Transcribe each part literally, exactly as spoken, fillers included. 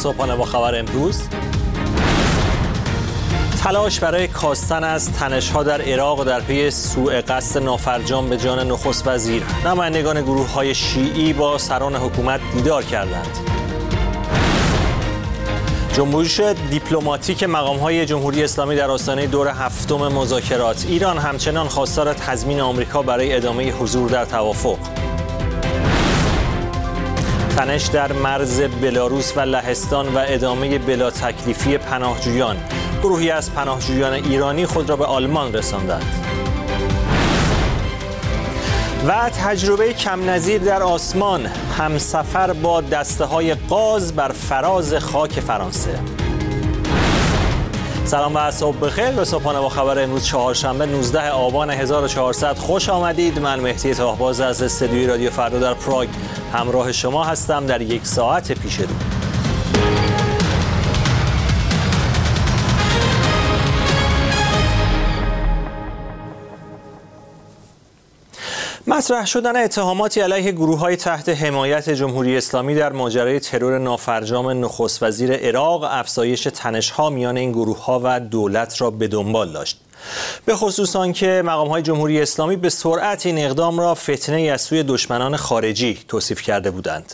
صبحانه با خبر امروز. تلاش برای کاستن از تنش‌ها در عراق و در پی سوء قصد نافرجام به جان نخست وزیر. نمایندگان گروه‌های شیعی با سران حکومت دیدار کردند. جنبش دیپلماتیک مقام‌های جمهوری اسلامی در آستانه دور هفتم مذاکرات. ایران همچنان خواستار تضمین آمریکا برای ادامه حضور در توافق. تنش در مرز بلاروس و لهستان و ادامه بلا تکلیفی پناهجویان. گروهی از پناهجویان ایرانی خود را به آلمان رساندند. و تجربه کم نظیر در آسمان، همسفر با دسته‌های قاز بر فراز خاک فرانسه. سلام و صبح بخیر. به صبحانه با خبر امروز چهارشنبه نوزده آبان هزار و چهارصد خوش آمدید. من مهدی طاهباز از استودیوی رادیو فردا در پراگ همراه شما هستم در یک ساعت پیش رو. مطرح شدن اتهاماتی علیه گروه‌های تحت حمایت جمهوری اسلامی در ماجرای ترور نافرجام نخست وزیر عراق افزایش تنش‌ها میان این گروه‌ها و دولت را به دنبال داشت. به خصوص آنکه مقام‌های جمهوری اسلامی به سرعت این اقدام را فتنه‌ای از سوی دشمنان خارجی توصیف کرده بودند.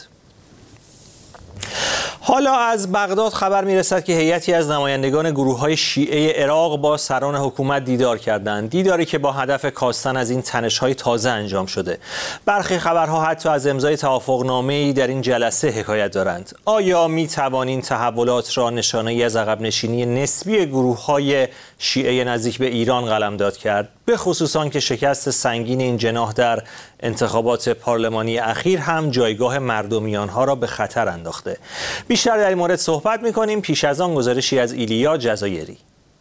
حالا از بغداد خبر میرسد که هیئتی از نمایندگان گروه‌های شیعه عراق با سران حکومت دیدار کردند. دیداری که با هدف کاستن از این تنش‌های تازه انجام شده. برخی خبرها حتی از امضای توافقنامه‌ای در این جلسه حکایت دارند. آیا می‌توان این تحولات را نشانه‌ای از عقب نشینی نسبی گروه‌های شیعه نزدیک به ایران قلمداد کرد؟ به خصوص آنکه شکست سنگین این جناح در انتخابات پارلمانی اخیر هم جایگاه مردمیان ها را به خطر انداخته. بیشتر در این مورد صحبت می‌کنیم. پیش از آن گزارشی از ایلیا جزایری.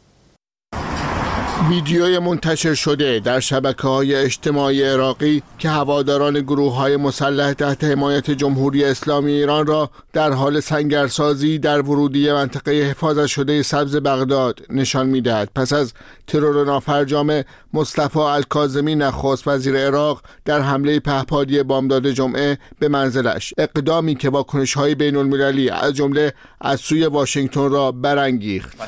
ویدیوی منتشر شده در شبکه‌های اجتماعی عراقی که هواداران گروه‌های مسلح تحت حمایت جمهوری اسلامی ایران را در حال سنگرسازی در ورودی منطقه حفاظت شده سبز بغداد نشان می‌دهد. پس از ترور نافرجام مصطفی الکاظمی نخست وزیر عراق در حمله پهپادی بامداد جمعه به منزلش، اقدامی که واکنش‌های بین‌المللی از جمله از سوی واشنگتن را برانگیخت.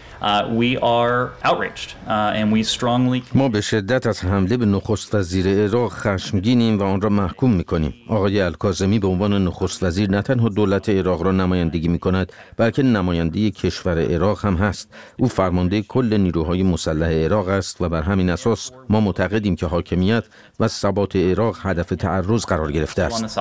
ما به شدت از حمله به نخست وزیر عراق خشمگینیم و آن را محکوم می‌کنیم. آقای الکاظمی به عنوان نخست وزیر نه تنها دولت عراق را نمایندگی می‌کند، بلکه نماینده کشور عراق هم هست. او فرمانده کل نیروهای مسلح عراق است و بر همین اساس ما معتقدیم که حاکمیت و ثبات عراق هدف تعرض قرار گرفته است.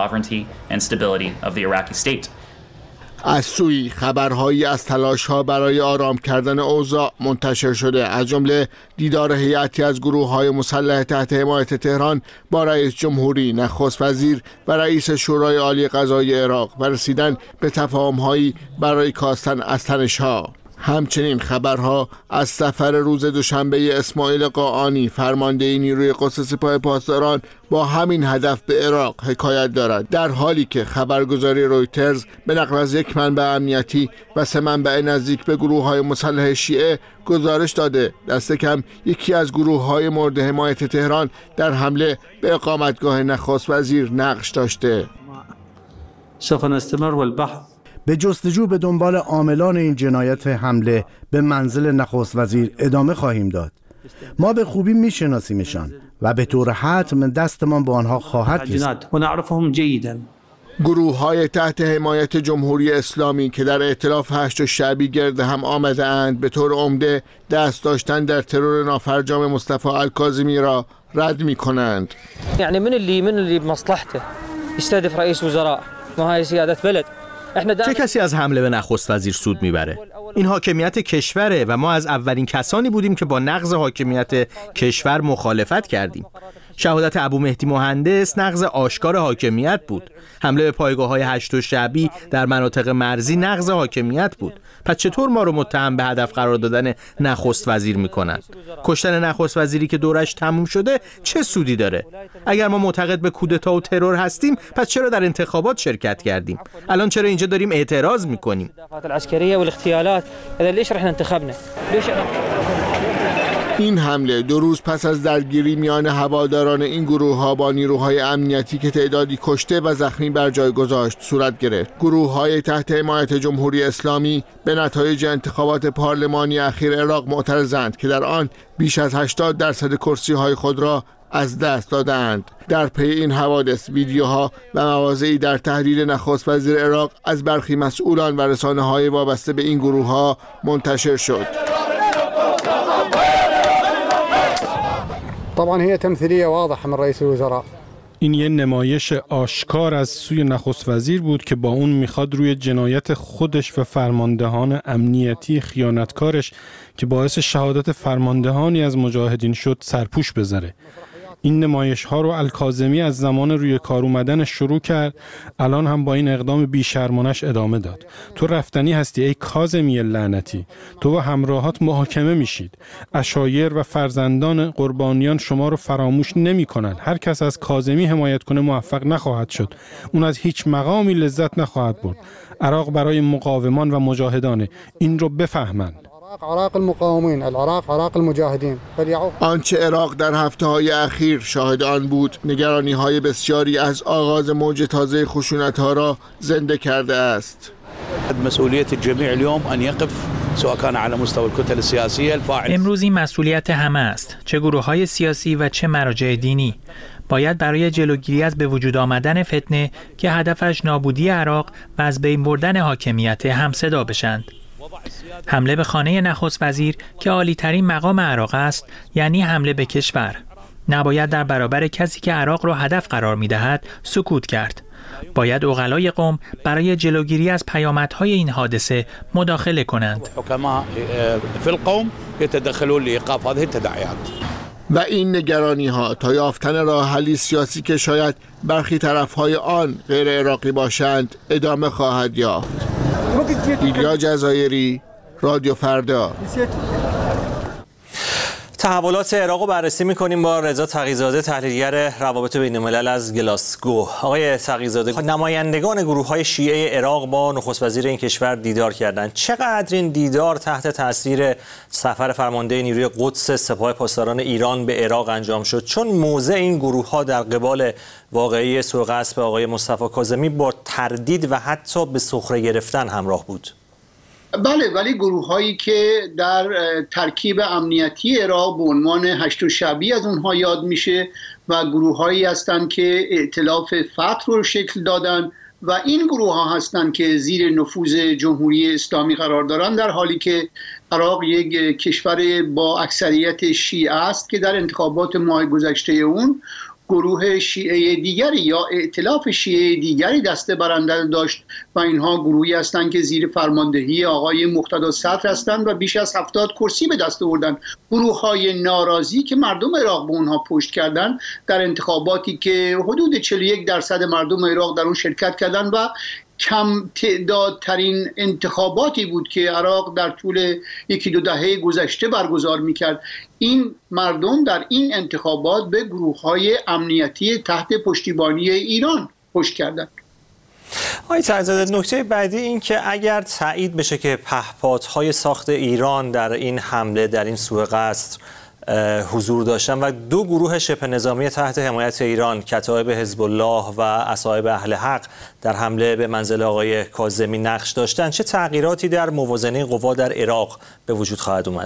از سوی خبرهایی از تلاش‌ها برای آرام کردن اوضاع منتشر شده، از جمله دیدار هیئتی از گروه‌های مسلح تحت حمایت تهران با رئیس جمهوری، نخست وزیر و رئیس شورای عالی قضایی عراق و رسیدن به تفاهم‌هایی برای کاستن از تنش‌ها. همچنین خبرها از سفر روز دوشنبه اسماعیل قاآنی فرمانده نیروی قدس سپاه پاسداران با همین هدف به عراق حکایت دارد، در حالی که خبرگزاری رویترز به نقل از یک منبع امنیتی و سه منبع نزدیک به گروه‌های مسلح شیعه گزارش داده دست کم یکی از گروه‌های مورد حمایت تهران در حمله به اقامتگاه نخست وزیر نقش داشته. سوف نستمر والبحث به جستجو به دنبال عاملان این جنایت حمله به منزل نخست وزیر ادامه خواهیم داد. ما به خوبی میشناسیمشان و به طور حتم دستمان با آنها خواهد رسید. ونعرفهم جیدا. گروه‌های تحت حمایت جمهوری اسلامی که در ائتلاف هشت شعبی گرد هم آمده اند به طور عمده دست داشتن در ترور نافرجام مصطفی الکاظمی را رد می‌کنند. یعنی من اللي من اللي بمصلحته يستهدف رئيس وزراء ما هي سيادة بلد. چه کسی از حمله به نخست وزیر سود میبره؟ این حاکمیت کشوره و ما از اولین کسانی بودیم که با نقض حاکمیت کشور مخالفت کردیم. شهادت ابو مهدی مهندس نقض آشکار حاکمیت بود. حمله به پایگاه‌های هشت شعبی در مناطق مرزی نقض حاکمیت بود. پس چطور ما رو متهم به هدف قرار دادن نخست وزیر میکنن؟ کشتن نخست وزیری که دورش تموم شده چه سودی داره؟ اگر ما معتقد به کودتا و ترور هستیم پس چرا در انتخابات شرکت کردیم؟ الان چرا اینجا داریم اعتراض میکنیم؟ این حمله دو روز پس از درگیری میان هواداران این گروه‌ها با نیروهای امنیتی که تعدادی کشته و زخمی بر جای گذاشت صورت گرفت. گروه‌های تحت حمایت جمهوری اسلامی به نتایج انتخابات پارلمانی اخیر عراق معترضند که در آن بیش از هشتاد درصد کرسی‌های خود را از دست دادند. در پی این حوادث ویدیوها و مواضعی در تحریر نخست وزیر عراق از برخی مسئولان و رسانه‌های وابسته به این گروه‌ها منتشر شد. طبعا هي تمثيلية واضحة من رئيس الوزراء. این یه نمایش آشکار از سوی نخست وزیر بود که با اون میخواد روی جنایت خودش و فرماندهان امنیتی خیانتکارش که باعث شهادت فرماندهانی از مجاهدین شد سرپوش بذاره. این نمایش ها رو الکاظمی از زمان روی کار اومدن شروع کرد، الان هم با این اقدام بیشرمانش ادامه داد. تو رفتنی هستی ای کاظمی لعنتی، تو و همراهات محاکمه میشید. عشایر و فرزندان قربانیان شما رو فراموش نمی کنند. هر کس از کاظمی حمایت کنه موفق نخواهد شد، اون از هیچ مقامی لذت نخواهد برد. عراق برای مقاومان و مجاهدانه، این رو بفهمند. عراق المقاومین، العراق عراق المجاهدین. آنچه عراق در هفته‌های اخیر شاهد آن بود، نگرانی‌های بسیاری از آغاز موج تازه خشونت‌ها را زنده کرده است. مسئولیت الجميع اليوم ان يقف سواء كان على مستوى الكتل السياسيه الفاعله. امروز این مسئولیت همه است، چه گروه‌های سیاسی و چه مراجع دینی. باید برای جلوگیری از به وجود آمدن فتنه که هدفش نابودی عراق و از بین بردن حاکمیت همصدا بشند. حمله به خانه نخست وزیر که عالی‌ترین مقام عراق است، یعنی حمله به کشور. نباید در برابر کسی که عراق را هدف قرار می‌دهد سکوت کرد. باید عقلای قوم برای جلوگیری از پیامدهای این حادثه مداخله کنند. حکما فی القوم یتدخلون لایقاف هذه التداعیات. و این نگرانی‌ها تا یافتن راه حلی سیاسی که شاید برخی طرف‌های آن غیر عراقی باشند ادامه خواهد یافت. ایلیا جزایری، رادیو فردا. تحولات عراق رو بررسی می‌کنیم با رضا تقی‌زاده، تحلیلگر روابط بین‌الملل از گلاسگو. آقای تقی‌زاده، نمایندگان گروه‌های شیعه عراق با نخست وزیر این کشور دیدار کردند. چقدر این دیدار تحت تاثیر سفر فرمانده نیروی قدس سپاه پاسداران ایران به عراق انجام شد؟ چون موضع این گروه‌ها در قبال واقعی سوء قصد به آقای مصطفی کاظمی با تردید و حتی به سخره گرفتن همراه بود. بله، ولی گروه هایی که در ترکیب امنیتی عراق به عنوان هشت شعبی از اونها یاد میشه و گروه هایی هستند که ائتلاف فتح رو شکل دادن و این گروه ها هستند که زیر نفوذ جمهوری اسلامی قرار دارن، در حالی که عراق یک کشور با اکثریت شیعه است که در انتخابات ماه گذشته اون گروه شیعه دیگری یا ائتلاف شیعه دیگری دسته برنده داشت و اینها گروهی هستند که زیر فرماندهی آقای مقتدا صدر هستند و بیش از هفتاد کرسی به دست آوردند. گروه های ناراضی که مردم عراق به اونها پشت کردند در انتخاباتی که حدود چهل و یک درصد مردم عراق در اون شرکت کردند و کم تعدادترین انتخاباتی بود که عراق در طول یکی دو دهه گذشته برگزار میکرد. این مردم در این انتخابات به گروه‌های امنیتی تحت پشتیبانی ایران پشت کردند. آقای تقی‌زاده، نکته بعدی این که اگر تایید بشه که پهپادهای ساخت ایران در این حمله، در این سوء قصد حضور داشتن و دو گروه شبه نظامی تحت حمایت ایران، کتایب حزب الله و اصحاب اهل حق، در حمله به منزل آقای کاظمی نقش داشتن، چه تغییراتی در موازنه قوا در عراق به وجود خواهد اومد؟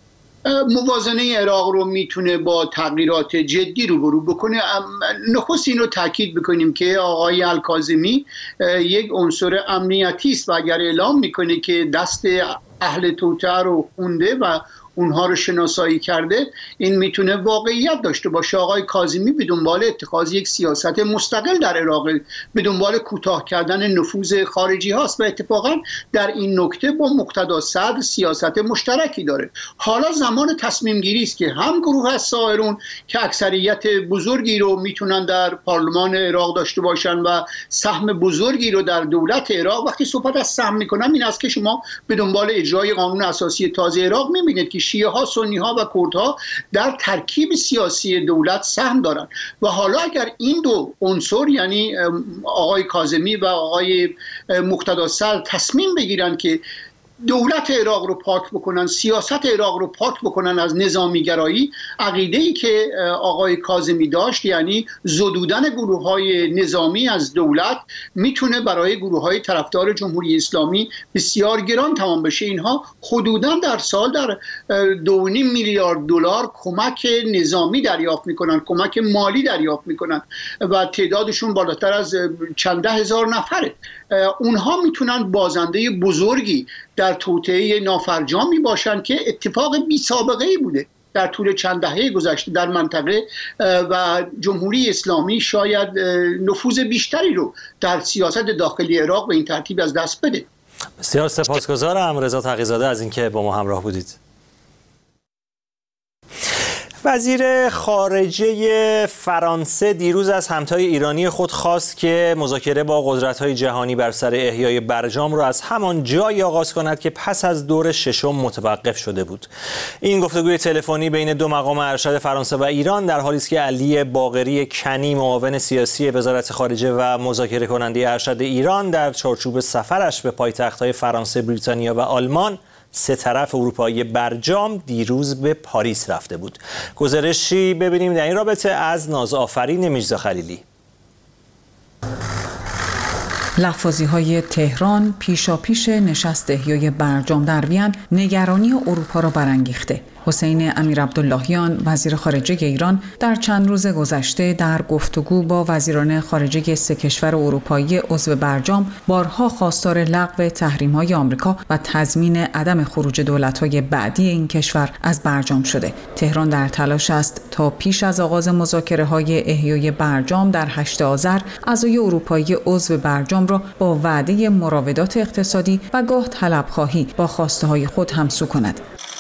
موازنه عراق رو میتونه با تغییرات جدی روبرو بکنه. نخست این رو تاکید بکنیم که آقای الکاظمی یک عنصر امنیتی است و اگر اعلام میکنه که دست اهل توطئه رو خونده و اونها رو شناسایی کرده، این میتونه واقعیت داشته باشه. آقای کاظمی به دنبال اتخاذ یک سیاست مستقل در عراق، به دنبال کوتاه کردن نفوذ خارجی هاست و اتفاقا در این نکته با مقتدا صدر سیاست مشترکی داره. حالا زمان تصمیم گیری است که هم گروه الثائرون که اکثریت بزرگی رو میتونن در پارلمان عراق داشته باشن و سهم بزرگی رو در دولت عراق، وقتی صحبت از سهم میکنم این است که شما به دنبال اجرای قانون اساسی تازه عراق میبینید که شیعه ها، سنی ها و کردها در ترکیب سیاسی دولت سهم دارند و حالا اگر این دو عنصر، یعنی آقای کاظمی و آقای مقتدا صدر، تصمیم بگیرن که دولت عراق رو پاک بکنن، سیاست عراق رو پاک بکنن از نظامیگرایی، عقیده‌ای که آقای کاظمی داشت، یعنی زدودن گروه‌های نظامی از دولت میتونه برای گروه‌های طرفدار جمهوری اسلامی بسیار گران تمام بشه. اینها حدوداً در سال در دو و نیم میلیارد دلار کمک نظامی دریافت میکنن، کمک مالی دریافت میکنن و تعدادشون بالاتر از چند هزار نفره. اونها میتونن بازنده بزرگی در توطئه نافرجامی باشن که اتفاق بی سابقه ای بوده در طول چند دهه گذشته در منطقه و جمهوری اسلامی شاید نفوذ بیشتری رو در سیاست داخلی عراق به این ترتیب از دست بده. بسیار سپاسگزارم رضا تقی‌زاده از اینکه با ما همراه بودید. وزیر خارجه فرانسه دیروز از همتای ایرانی خود خواست که مذاکره با قدرت‌های جهانی بر سر احیای برجام را از همان جایی آغاز کند که پس از دور ششم متوقف شده بود. این گفتگوی تلفنی بین دو مقام ارشد فرانسه و ایران در حالی است که علی باقری کنی معاون سیاسی وزارت خارجه و مذاکره کننده ارشد ایران در چارچوب سفرش به پایتخت‌های فرانسه، بریتانیا و آلمان سه طرف اروپایی برجام دیروز به پاریس رفته بود. گزارشی ببینیم در این رابطه از نازآفرین میرزا خلیلی. لفاظی‌های تهران پیشاپیش نشست احیای برجام در وین نگرانی اروپا را برانگیخته. حسین امیرعبداللهیان وزیر خارجه ایران در چند روز گذشته در گفتگو با وزیران خارجه سه کشور اروپایی عضو برجام بارها خواستار لغو تحریم‌های آمریکا و تضمین عدم خروج دولت‌های بعدی این کشور از برجام شده. تهران در تلاش است تا پیش از آغاز مذاکره‌های احیای برجام در هشتم آذر اعضای اروپایی عضو برجام را با وعده مراودات اقتصادی و گاه طلب‌خواهی با خواسته‌های خود همسو کند.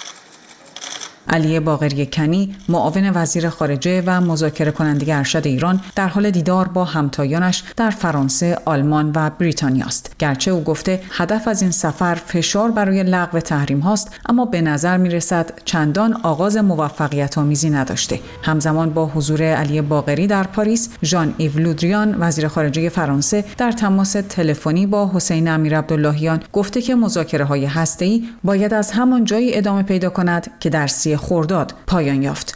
علی باقری کنی معاون وزیر خارجه و مذاکره کننده ارشد ایران در حال دیدار با همتایانش در فرانسه، آلمان و بریتانیا است. گرچه او گفته هدف از این سفر فشار برای لغو تحریم هاست، اما به نظر می رسد چندان آغاز موفقیت آمیزی نداشته. همزمان با حضور علی باقری در پاریس، ژان ایو لودریان وزیر خارجه فرانسه در تماس تلفنی با حسین امیرعبداللهیان گفته که مذاکره‌های هسته‌ای باید از همان جایی ادامه پیدا کند که در سی خرداد پایان یافت.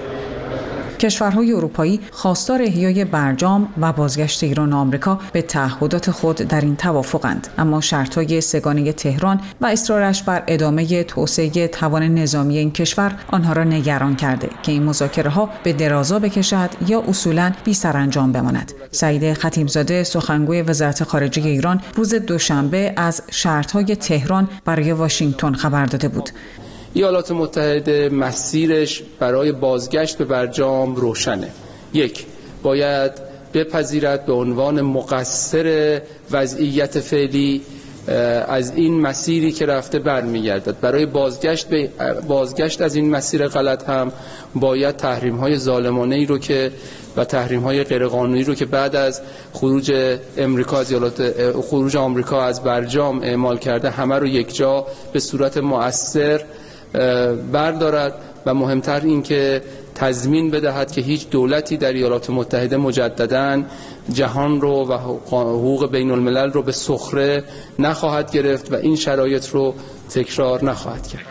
کشورهای اروپایی خواستار احیای برجام و بازگشت ایران و آمریکا به تعهدات خود در این توافقند، اما شرط‌های سه‌گانه تهران و اصرارش بر ادامه توسعه توان نظامی این کشور آنها را نگران کرده که این مذاکره‌ها به درازا بکشد یا اصولاً بی سرانجام بماند. سعید خطیبزاده سخنگوی وزارت خارجه ایران روز دوشنبه از شرط‌های تهران برای واشنگتن خبر داده بود. ایالات متحده مسیرش برای بازگشت به برجام روشنه. یک، باید بپذیرد به عنوان مقصر وضعیت فعلی از این مسیری که رفته برمیگردد. برای بازگشت به بازگشت از این مسیر غلط هم باید تحریم‌های ظالمانه‌ای رو که و تحریم‌های غیرقانونی رو که بعد از خروج امریکا از ایالات خروج آمریکا از برجام اعمال کرده همه رو یکجا به صورت مؤثر بردارد و مهمتر این که تضمین بدهد که هیچ دولتی در ایالات متحده مجدداً جهان رو و حقوق بین الملل رو به سخره نخواهد گرفت و این شرایط رو تکرار نخواهد کرد.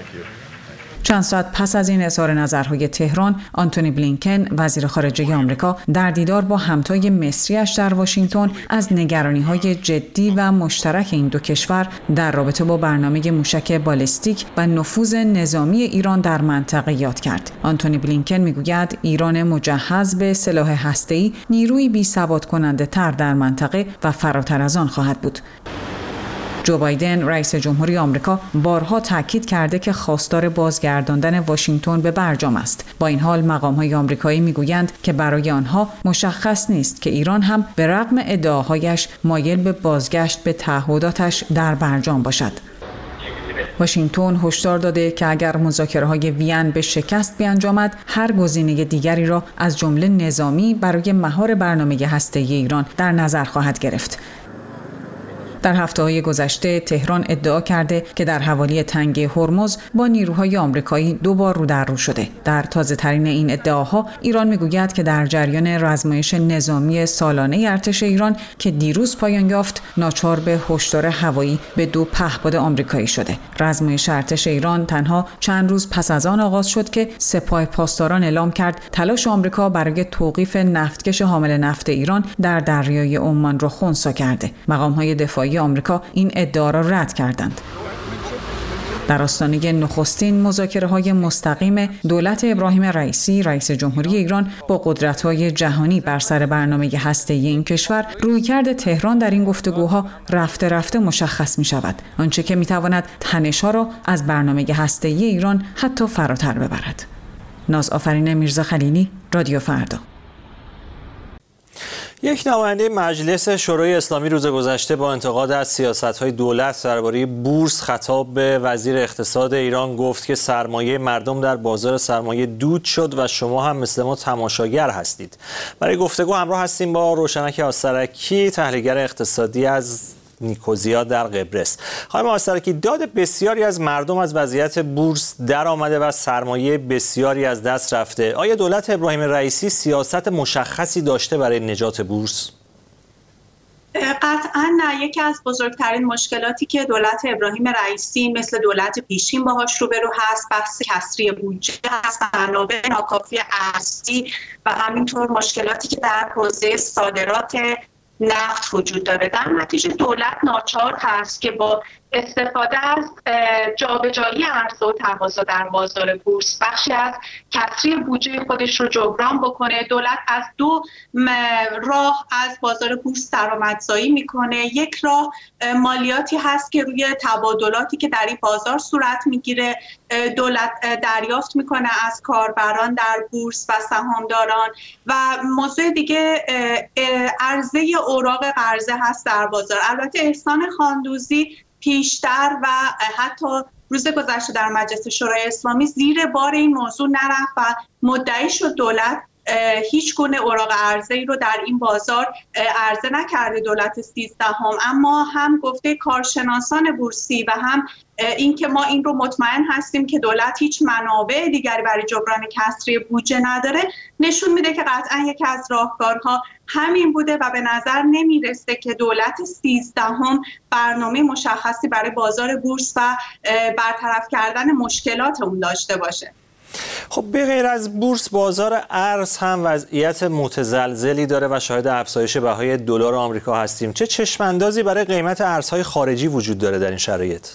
چند ساعت پس از این اظهار نظرهای تهران، آنتونی بلینکن وزیر خارجه آمریکا در دیدار با همتای مصریش در واشنگتن از نگرانی‌های جدی و مشترک این دو کشور در رابطه با برنامه موشک بالستیک و نفوذ نظامی ایران در منطقه یاد کرد. آنتونی بلینکن میگوید ایران مجهز به سلاح هسته‌ای نیروی بی‌ثبات کننده تر در منطقه و فراتر از آن خواهد بود. جو بایدن رئیس جمهوری آمریکا بارها تاکید کرده که خواستار بازگرداندن واشنگتن به برجام است. با این حال مقام‌های آمریکایی میگویند که برای آنها مشخص نیست که ایران هم به رغم ادعاهایش مایل به بازگشت به تعهداتش در برجام باشد. واشنگتن هشدار داده که اگر مذاکره‌های وین به شکست بیانجامد، هر گزینه دیگری را از جمله نظامی برای مهار برنامه هسته‌ای ایران در نظر خواهد گرفت. در هفته‌های گذشته تهران ادعا کرده که در حوالی تنگه هرمز با نیروهای آمریکایی دو بار رو در رو شده. در تازه‌ترین این ادعاها ایران میگوید که در جریان رزمایش نظامی سالانه ارتش ایران که دیروز پایان یافت، ناچار به هشدار هوایی به دو پهپاد آمریکایی شده. رزمایش ارتش ایران تنها چند روز پس از آن آغاز شد که سپاه پاسداران اعلام کرد تلاش آمریکا برای توقیف نفتکش حامل نفت ایران در دریای عمان را خنثی کرده. مقام‌های دفاعی آمریکا این ادعا را رد کردند. در آستانه نخستین مذاکره‌های مستقیم دولت ابراهیم رئیسی، رئیس جمهوری ایران با قدرت‌های جهانی بر سر برنامه هسته‌ای این کشور، رویکرد تهران در این گفتگوها رفته رفته مشخص می‌شود، آنچه که می‌تواند تنش‌ها را از برنامه هسته‌ای ایران حتی فراتر ببرد. ناز آفرین میرزا خلیلی، رادیو فردا. یک نماینده مجلس شورای اسلامی روز گذشته با انتقاد از سیاست‌های دولت درباره بورس خطاب به وزیر اقتصاد ایران گفت که سرمایه مردم در بازار سرمایه دود شد و شما هم مثل ما تماشاگر هستید. برای گفتگو همراه هستیم با روشنک آسترکی، تحلیلگر اقتصادی از نیکوزیا در قبرس. خانم آسترکی، داد بسیاری از مردم از وضعیت بورس در آمده و سرمایه بسیاری از دست رفته. آیا دولت ابراهیم رئیسی سیاست مشخصی داشته برای نجات بورس؟ قطعا نه. یکی از بزرگترین مشکلاتی که دولت ابراهیم رئیسی مثل دولت پیشین باهاش روبرو هست بحث کسری بودجه هست، منابع ناکافی ارزی و همینطور مشکلاتی که در حوزه صادرات نفت وجود داره. در نتیجه دولت ناچار هست که با استفاده از جابجایی عرضه و تقاضا در بازار بورس بخشی از کسری بودجه خودش رو جبران بکنه. دولت از دو راه از بازار بورس درآمدزایی میکنه. یک راه مالیاتی هست که روی تبادلاتی که در این بازار صورت میگیره دولت دریافت میکنه از کاربران در بورس و سهامداران، و موضوع دیگه عرضه اوراق قرضه هست در بازار. البته احسان خاندوزی پیشتر و حتی روز گذشته در مجلس شورای اسلامی زیر بار این موضوع نرفت و مدعی شد دولت هیچ گونه اوراق عرضه‌ای رو در این بازار عرضه نکرده دولت سیزدهم، اما هم گفته کارشناسان بورسی و هم اینکه ما این رو مطمئن هستیم که دولت هیچ منابع دیگری برای جبران کسری بودجه نداره، نشون میده که قطعا یکی از راهکارها همین بوده و به نظر نمیرسه که دولت سیزدهم برنامه مشخصی برای بازار بورس و برطرف کردن مشکلات اون داشته باشه. خب به غیر از بورس، بازار ارز هم وضعیت متزلزلی داره و شاهد افزایش بهای دلار آمریکا هستیم. چه چشماندازی برای قیمت ارزهای خارجی وجود داره در این شرایط؟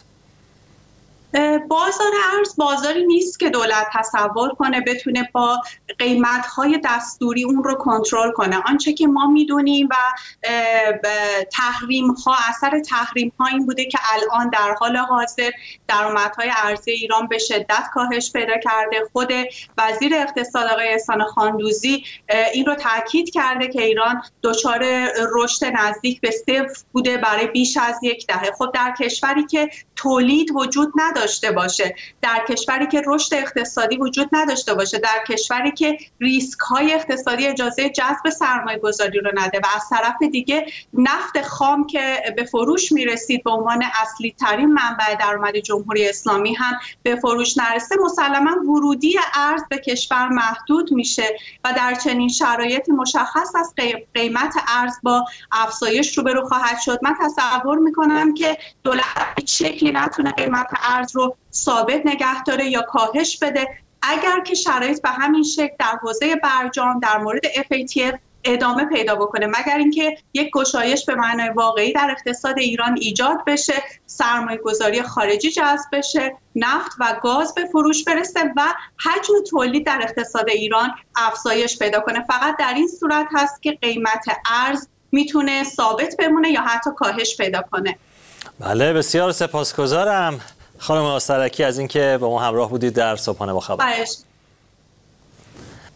بازار ارز بازاری نیست که دولت تصور کنه بتونه با قیمت‌های دستوری اون رو کنترل کنه. آنچه که ما میدونیم و تحریم‌ها، اثر تحریم‌ها این بوده که الان در حال حاضر درآمدهای ارزی ایران به شدت کاهش پیدا کرده. خود وزیر اقتصاد آقای احسان خاندوزی این رو تاکید کرده که ایران دچار رشد نزدیک به صفر بوده برای بیش از یک دهه. خب در کشوری که تولید وجود نداره داشته باشه، در کشوری که رشد اقتصادی وجود نداشته باشه، در کشوری که ریسک های اقتصادی اجازه جذب سرمایه گذاری رو نده و از طرف دیگه نفت خام که به فروش میرسید به عنوان اصلی ترین منبع درآمد جمهوری اسلامی هم به فروش نرسه، مسلما ورودی ارز به کشور محدود میشه و در چنین شرایطی مشخص است قیمت ارز با افزایش روبرو خواهد شد. من تصور میکنم که دولت هیچ شکلی نتونه قیمت ارز رو ثابت نگه داره یا کاهش بده اگر که شرایط به همین شکل در حوزه برجام در مورد اف ای تی اف ادامه پیدا بکنه، مگر اینکه یک گشایش به معنای واقعی در اقتصاد ایران ایجاد بشه، سرمایه گذاری خارجی جذب بشه، نفت و گاز به فروش برسه و حجم تولید در اقتصاد ایران افزایش پیدا کنه. فقط در این صورت هست که قیمت ارز میتونه ثابت بمونه یا حتی کاهش پیدا کنه. بله، بسیار سپاسگزارم خانم آسترکی از اینکه با ما همراه بودید در صبحانه با خبر.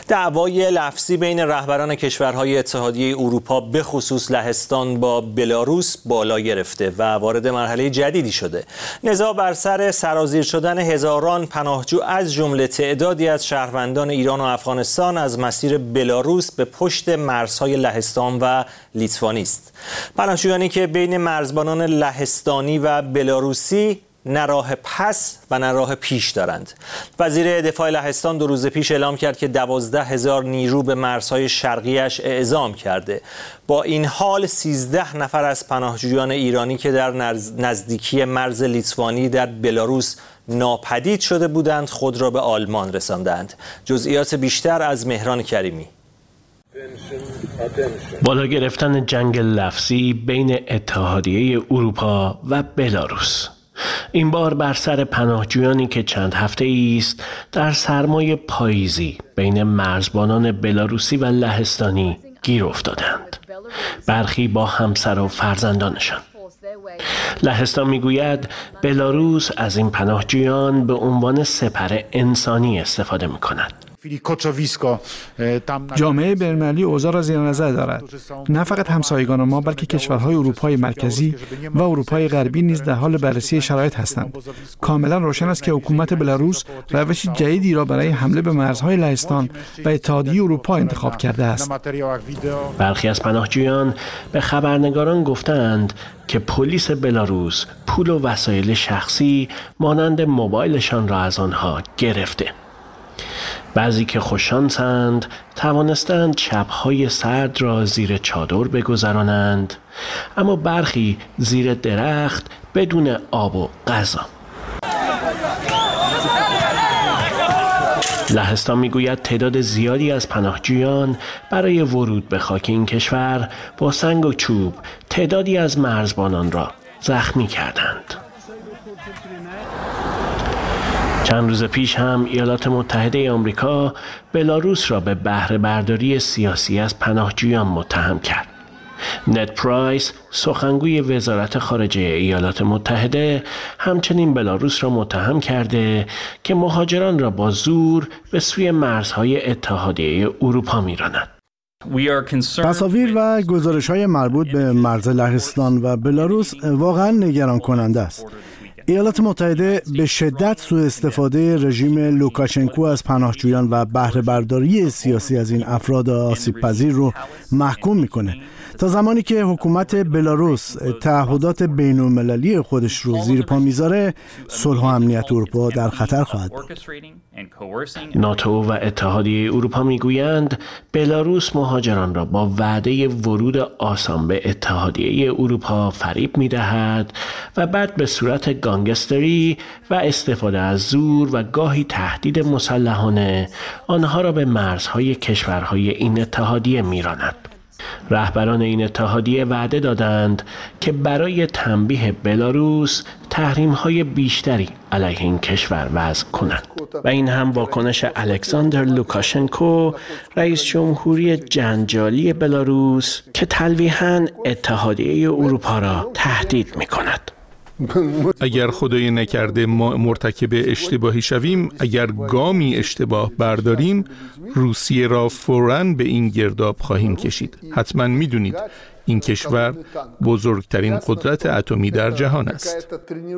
دعوای لفظی بین رهبران کشورهای اتحادیه اروپا به خصوص لهستان با بلاروس بالا گرفته و وارد مرحله جدیدی شده. نزاع بر سر سرازیر شدن هزاران پناهجو از جمله تعدادی از شهروندان ایران و افغانستان از مسیر بلاروس به پشت مرزهای لهستان و لیتوانی است. پناهجویانی که بین مرزبانان لهستانی و بلاروسی نه راه پس و نه راه پیش دارند. وزیر دفاع لهستان دو روز پیش اعلام کرد که دوازده هزار نیرو به مرزهای شرقیش اعزام کرده. با این حال سیزده نفر از پناهجویان ایرانی که در نزدیکی مرز لیتوانی در بلاروس ناپدید شده بودند خود را به آلمان رساندند. جزئیات بیشتر از مهران کریمی. بالا گرفتن جنگ لفظی بین اتحادیه اروپا و بلاروس، این بار بر سر پناهجویانی که چند هفته است در سرمای پاییزی بین مرزبانان بلاروسی و لهستانی گیر افتادند. برخی با همسر و فرزندانشان. لهستان میگوید بلاروس از این پناهجویان به عنوان سپر انسانی استفاده می‌کند. جامعه بین‌المللی اوضاع را زیر نظر دارد. نه فقط همسایگان ما بلکه کشورهای اروپای مرکزی و اروپای غربی نیز در حال بررسی شرایط هستند. کاملا روشن است که حکومت بلاروس روش جدیدی را برای حمله به مرزهای لهستان و اتحادیه اروپا انتخاب کرده است. برخی از پناهجویان به خبرنگاران گفتند که پلیس بلاروس پول و وسایل شخصی مانند موبایلشان را از آنها گرفته. بعضی که خوششانسند توانستند شب‌های سرد را زیر چادر بگذرانند، اما برخی زیر درخت بدون آب و غذا. لهستان میگوید تعداد زیادی از پناهجویان برای ورود به خاک این کشور با سنگ و چوب تعدادی از مرزبانان را زخمی کردند. چند روز پیش هم ایالات متحده آمریکا بلاروس را به بهره برداری سیاسی از پناهجویان متهم کرد. نت پرایس، سخنگوی وزارت خارجه ایالات متحده، همچنین بلاروس را متهم کرده که مهاجران را با زور به سوی مرزهای اتحادیه اروپا می‌راند. تصاویر و گزارش‌های مربوط به مرز لهستان و بلاروس واقعاً نگران کننده است. ایالات متحده به شدت سوء استفاده رژیم لوکاشنکو از پناهجویان و بهره برداری سیاسی از این افراد آسیب پذیر رو محکوم میکنه. تا زمانی که حکومت بلاروس تعهدات بین المللی خودش رو زیر پا میذاره، صلح و امنیت اروپا در خطر خواهد بود. ناتو و اتحادیه اروپا میگویند بلاروس مهاجران را با وعده ورود آسان به اتحادیه اروپا فریب میدهد و بعد به صورت گانگستری و استفاده از زور و گاهی تهدید مسلحانه آنها را به مرزهای کشورهای این اتحادیه میراند. رهبران این اتحادیه وعده دادند که برای تنبیه بلاروس تحریم‌های بیشتری علیه این کشور وضع کنند و این هم واکنش الکساندر لوکاشنکو، رئیس جمهوری جنجالی بلاروس که تلویحاً اتحادیه اروپا را تهدید می‌کند. اگر خدای نکرده ما مرتکب اشتباهی شویم، اگر گامی اشتباه برداریم، روسیه را فوراً به این گرداب خواهیم کشید. حتما میدونید این کشور بزرگترین قدرت اتمی در جهان است.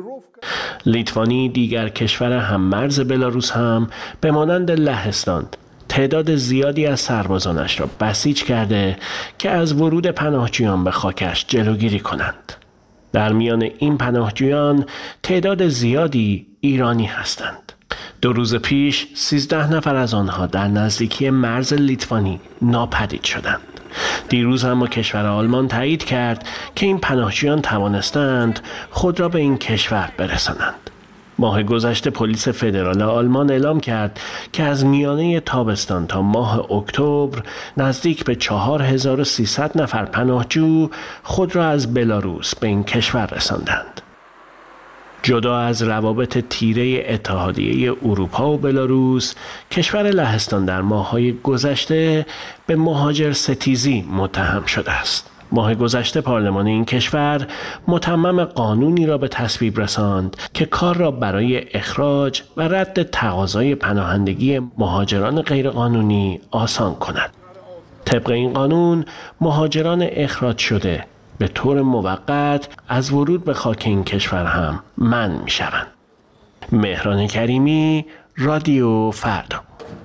لیتوانی، دیگر کشور هم مرز بلاروس، هم به مانند لهستان تعداد زیادی از سربازانش را بسیج کرده که از ورود پناهجویان به خاکش جلوگیری کنند. در میان این پناهجویان تعداد زیادی ایرانی هستند. دو روز پیش سیزده نفر از آنها در نزدیکی مرز لیتوانی ناپدید شدند. دیروز هم کشور آلمان تایید کرد که این پناهجویان توانستند خود را به این کشور برسانند. ماه گذشته پلیس فدرال آلمان اعلام کرد که از میانه تابستان تا ماه اکتبر نزدیک به چهار هزار و سیصد نفر پناهجو خود را از بلاروس به این کشور رساندند. جدا از روابط تیره اتحادیه اروپا و بلاروس، کشور لهستان در ماه‌های گذشته به مهاجر ستیزی متهم شده است. ماه گذشته پارلمان این کشور متمم قانونی را به تصویب رساند که کار را برای اخراج و رد تقاضای پناهندگی مهاجران غیرقانونی آسان کند. طبق این قانون مهاجران اخراج شده به طور موقت از ورود به خاک این کشور هم منع می شوند. مهران کریمی، رادیو فردا.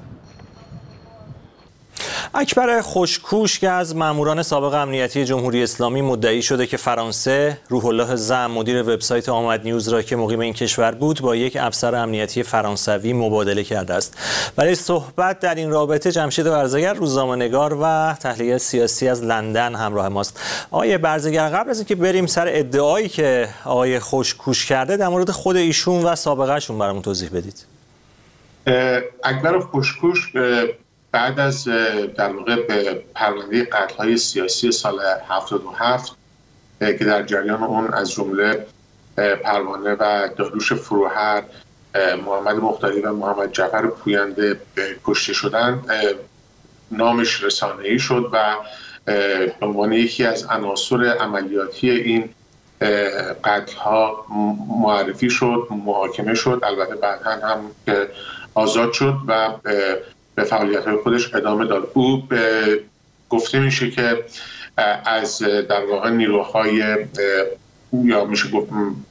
اکبر خوشکوش که از ماموران سابق امنیتی جمهوری اسلامی مدعی شده که فرانسه روح الله زم مدیر وبسایت آمد نیوز را که مقیم این کشور بود با یک افسر امنیتی فرانسوی مبادله کرده است. برای صحبت در این رابطه جمشید برزگر روزنامه‌نگار و تحلیل سیاسی از لندن همراه ماست. آقای برزگر، قبل از اینکه بریم سر ادعایی که آقای خوشکوش کرده در مورد خود ایشون و سابقه شون برامون توضیح بدید. اکبر خوشکوش بعد از در واقع به پرونده قتل‌های سیاسی سال هفتاد و هفت که در جریان اون از جمله پروانه و داریوش فروهر، محمد مختاری و محمد جعفر پوینده کشته شدن، نامش رسانه‌ای شد و به عنوان یکی از عناصر عملیاتی این قتل‌ها معرفی شد، محاکمه شد. البته بعداً هم که آزاد شد و به فعالیت‌های خودش ادامه داد. او به گفته میشه که از در واقع نیروهای یا میشه گفت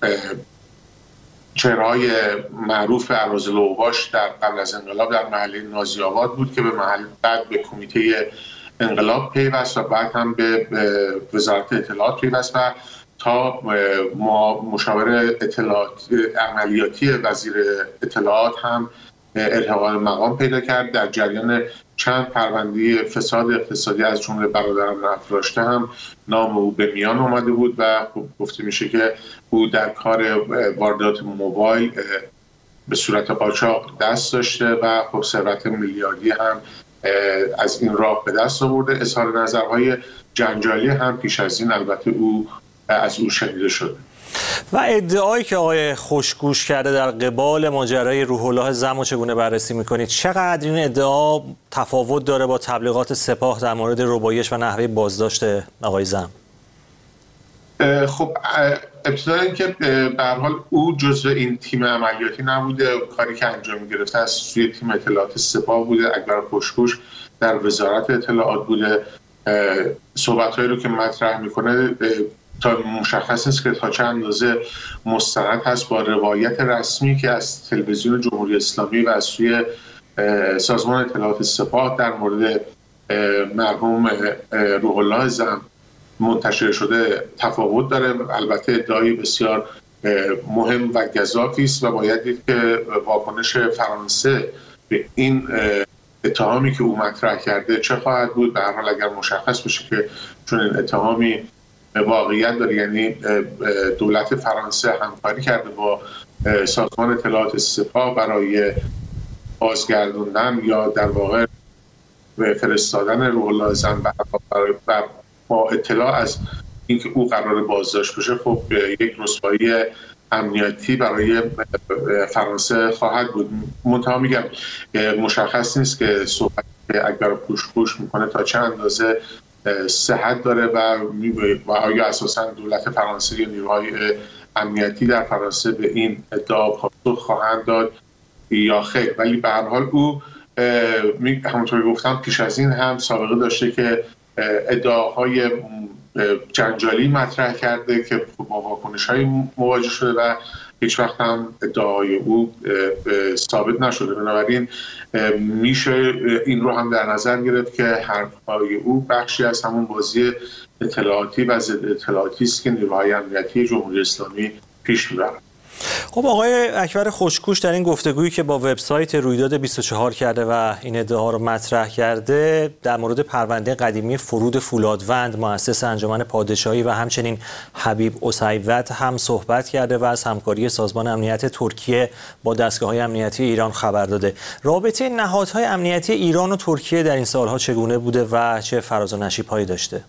چهره‌های معروف اراذل اوباش در قبل از انقلاب در محله نازی آباد بود که به محل بعد به کمیته انقلاب پیوست و بعد هم به وزارت اطلاعات پیوست و تا ما مشاور اطلاعات عملیاتی وزیر اطلاعات هم الحاق مقام پیدا کرد. در جریان چند پرونده فساد اقتصادی از جمله برادران افراشته هم نام او به میان اومده بود و گفته میشه که او در کار واردات موبایل به صورت قاچاق دست داشته و خب ثروت میلیاردی هم از این راه به دست آورده. اظهار نظرهای جنجالی هم پیش از این البته او از او شنیده شده. و ادعایی که آقای خوشگوش کرده در قبال ماجرای روح الله زم رو چگونه بررسی میکنید؟ چقدر این ادعا تفاوت داره با تبلیغات سپاه در مورد ربایش و نحوه بازداشت آقای زم؟ خب ابتدا اینکه به هر حال او جزء این تیم عملیاتی نبوده. کاری که انجام گرفته از سوی تیم اطلاعات سپاه بوده. اکبر خوشگوش در وزارت اطلاعات بوده. صحبت‌هایی رو که مطرح میکنه تا مشخص است که تا چه اندازه مستند هست با روایت رسمی که از تلویزیون جمهوری اسلامی و از سوی سازمان اطلاعات سپاه در مورد مرحوم روح الله زم منتشر شده تفاوت داره. البته ادعای بسیار مهم و گزافی است و باید دید که واکنش فرانسه به این اتهامی که او مطرح کرده چه خواهد بود. به هر حال اگر مشخص بشه که چون این اتهامی واقعیت داره، یعنی دولت فرانسه همکاری کرده با سازمان اطلاعات سپاه برای بازگردوندن یا در واقع فرستادن روح الله زم و با اطلاع از اینکه او قرار بازداشت بشه، خب یک رسوایی امنیتی برای فرانسه خواهد بود. منتها میگم مشخص نیست که صحبت اکبر خوشگوش میکنه تا چه اندازه صحت داره و آیا اساساً دولت فرانسه یا نیروهای امنیتی در فرانسه به این ادعا پاسخ خواهند داد یا خیر. ولی به هر حال او همونطور گفتم پیش از این هم سابقه داشته که ادعاهای جنجالی مطرح کرده که با واکنش‌های مواجه شده و هیچ وقت هم ادعای او ثابت نشده. بنابراین میشه این رو هم در نظر گرفت که حرف‌های او بخشی از همون بازی اطلاعاتی و ضد اطلاعاتی است که نیروهای امنیتی جمهوری اسلامی پیش می‌برند. خب آقای اکبر خوشکوش در این گفتگویی که با وبسایت رویداد بیست و چهار کرده و این ادعا رو مطرح کرده در مورد پرونده قدیمی فرود فولادوند مؤسس انجمن پادشاهی و همچنین حبیب اسیوط هم صحبت کرده و از همکاری سازمان امنیت ترکیه با دستگاه‌های امنیتی ایران خبر داده. رابطه نهادهای امنیتی ایران و ترکیه در این سالها چگونه بوده و چه فراز و نشیب‌هایی داشته؟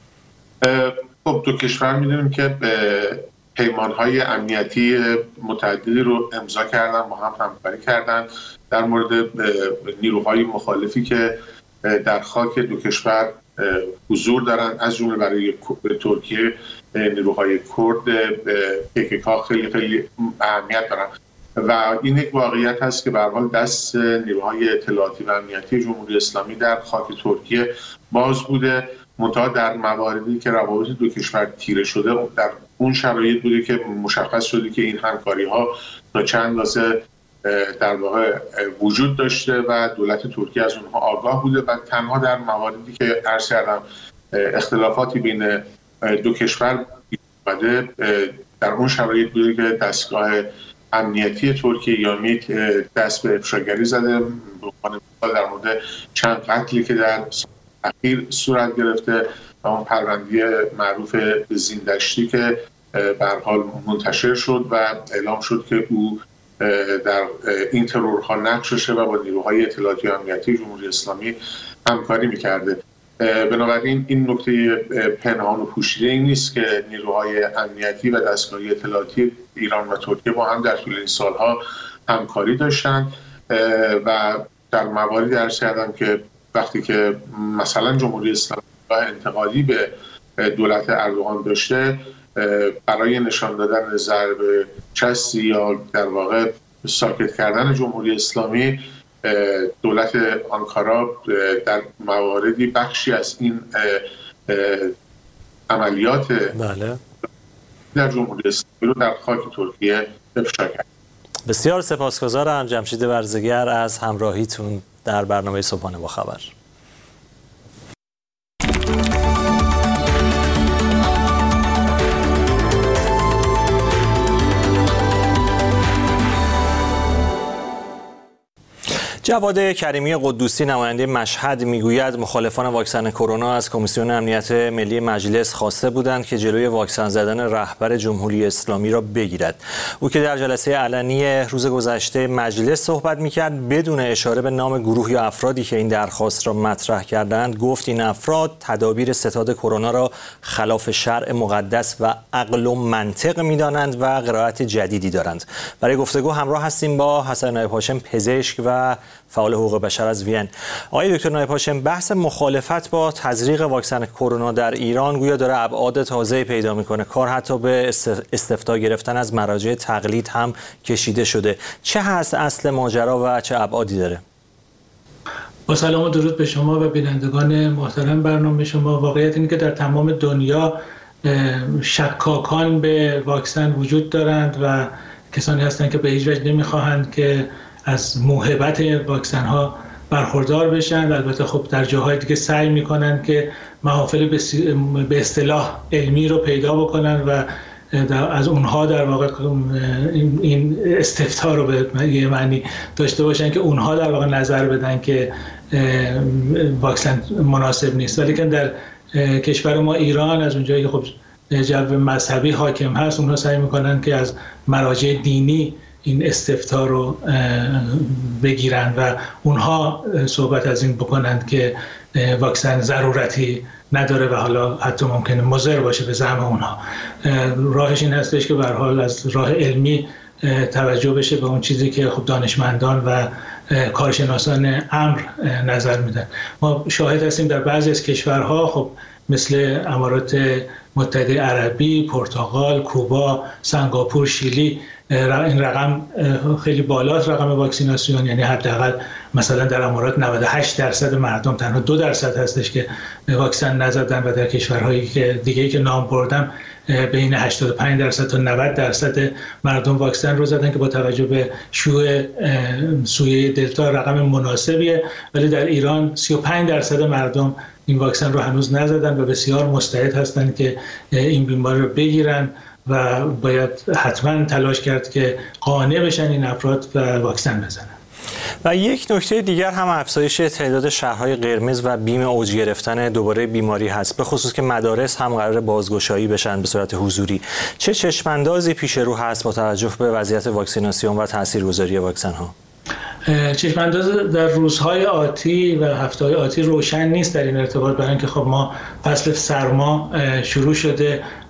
خب دو کشور می‌دونیم که پیمان‌های امنیتی متعددی رو امضا کردن، با هم همکاری کردن در مورد نیروهای مخالفی که در خاک دو کشور حضور دارن، از جمله برای ترکیه نیروهای کرد پی کی کی خیلی خیلی اهمیت دارن و این یک واقعیت هست که به هر حال دست نیروهای اطلاعاتی و امنیتی جمهوری اسلامی در خاک ترکیه باز بوده، منتها در مواردی که روابط دو کشور تیره شده در اون شرایط بوده که مشخص شده که این همکاری ها تا چند اندازه در واقع وجود داشته و دولت ترکیه از اونها آگاه بوده و تنها در مواردی که عرض کردم اختلافاتی بین دو کشور بوده در اون شرایط بوده که دستگاه امنیتی ترکیه یا میک دست به افشاگری زده. در مورد چند قتلی که در اخیر صورت گرفته و اون پرونده معروف زیندشتی که به هر حال منتشر شد و اعلام شد که او در این ترورها نقش داشته و با نیروهای اطلاعاتی و امنیتی جمهوری اسلامی همکاری میکرده. بنابراین این نکته پنهان و پوشیده این نیست که نیروهای امنیتی و دستگاهی اطلاعاتی ایران و ترکیه با هم در طول این سالها همکاری داشتن و در مواردی عرض کردم که وقتی که مثلا جمهوری اسلامی انتقادی به دولت اردوغان داشته برای نشان دادن ضرب چستی یا در واقع ساکت کردن جمهوری اسلامی دولت آنکارا در مواردی بخشی از این عملیات بله. در جمهوری اسلامی رو در خاک ترکیه افشا کرد. بسیار سپاسگزارم جمشید برزگر از همراهیتون در برنامه صبحانه با خبر. جواد کریمی قدوسی نماینده مشهد میگوید مخالفان واکسن کرونا از کمیسیون امنیت ملی مجلس خواسته بودند که جلوی واکسن زدن رهبر جمهوری اسلامی را بگیرد. او که در جلسه علنی روز گذشته مجلس صحبت میکرد بدون اشاره به نام گروه یا افرادی که این درخواست را مطرح کردند گفت این افراد تدابیر ستاد کرونا را خلاف شرع مقدس و عقل و منطق میدانند و قرائت جدیدی دارند. برای گفتگو همراه هستیم با حسن نایب هاشم پزشک و فعال حقوق بشر از وین. آقای دکتر نایب هاشم، بحث مخالفت با تزریق واکسن کرونا در ایران گویا داره ابعاد تازه‌ای پیدا میکنه. کار حتی به استفتاء گرفتن از مراجع تقلید هم کشیده شده. چه هست اصل ماجرا و چه ابعادی داره؟ با سلام و درود به شما و بینندگان محترم برنامه شما. واقعیت اینه که در تمام دنیا شکاکان به واکسن وجود دارند و کسانی هستند که به هیچ وجه نمیخواهند که از موهبت واکسن ها برخوردار بشن. البته خب در جاهای دیگه سعی میکنن که محافل به اصطلاح علمی رو پیدا بکنن و از اونها در واقع این استفتاء رو به یه معنی داشته باشن که اونها در واقع نظر بدن که واکسن مناسب نیست. ولی که در کشور ما ایران از اونجایی که خب جو مذهبی حاکم هست اونها سعی میکنن که از مراجع دینی این استفتاء رو بگیرن و اونها صحبت از این بکنند که واکسن ضرورتی نداره و حالا حتی ممکنه مضر باشه به زعم اونها. راهش این هستش که به هر حال از راه علمی توجه بشه به اون چیزی که خب دانشمندان و کارشناسان امر نظر میدن. ما شاهد هستیم در بعضی از کشورها خب مثل امارات متحده عربی، پرتغال، کوبا، سنگاپور، شیلی این رقم خیلی بالاست، رقم واکسیناسیون. یعنی حداقل مثلا در امارات نود و هشت درصد مردم، تنها دو درصد هستش که واکسن نزدن و در کشورهایی که دیگه‌ای که نام بردم بین هشتاد و پنج درصد تا نود درصد مردم واکسن رو زدن که با توجه به شیوع سویه دلتا رقم مناسبیه. ولی در ایران سی و پنج درصد مردم این واکسن رو هنوز نزدن و بسیار مستعد هستند که این بیماری رو بگیرن و باید حتما تلاش کرد که قانع بشن این افراد و واکسن بزنن. و یک نکته دیگر هم افزایش تعداد شهرهای قرمز و بیم اوج گرفتن دوباره بیماری هست، به خصوص که مدارس هم قرار بازگشایی بشن به صورت حضوری. چه چشماندازی پیش رو هست با توجه به وضعیت واکسیناسیون و تاثیرگذاری واکسن ها؟ چشمانداز در روزهای آتی و هفته‌های آتی روشن نیست در این ارتباط، برای اینکه خب ما فصل سرما شروع شده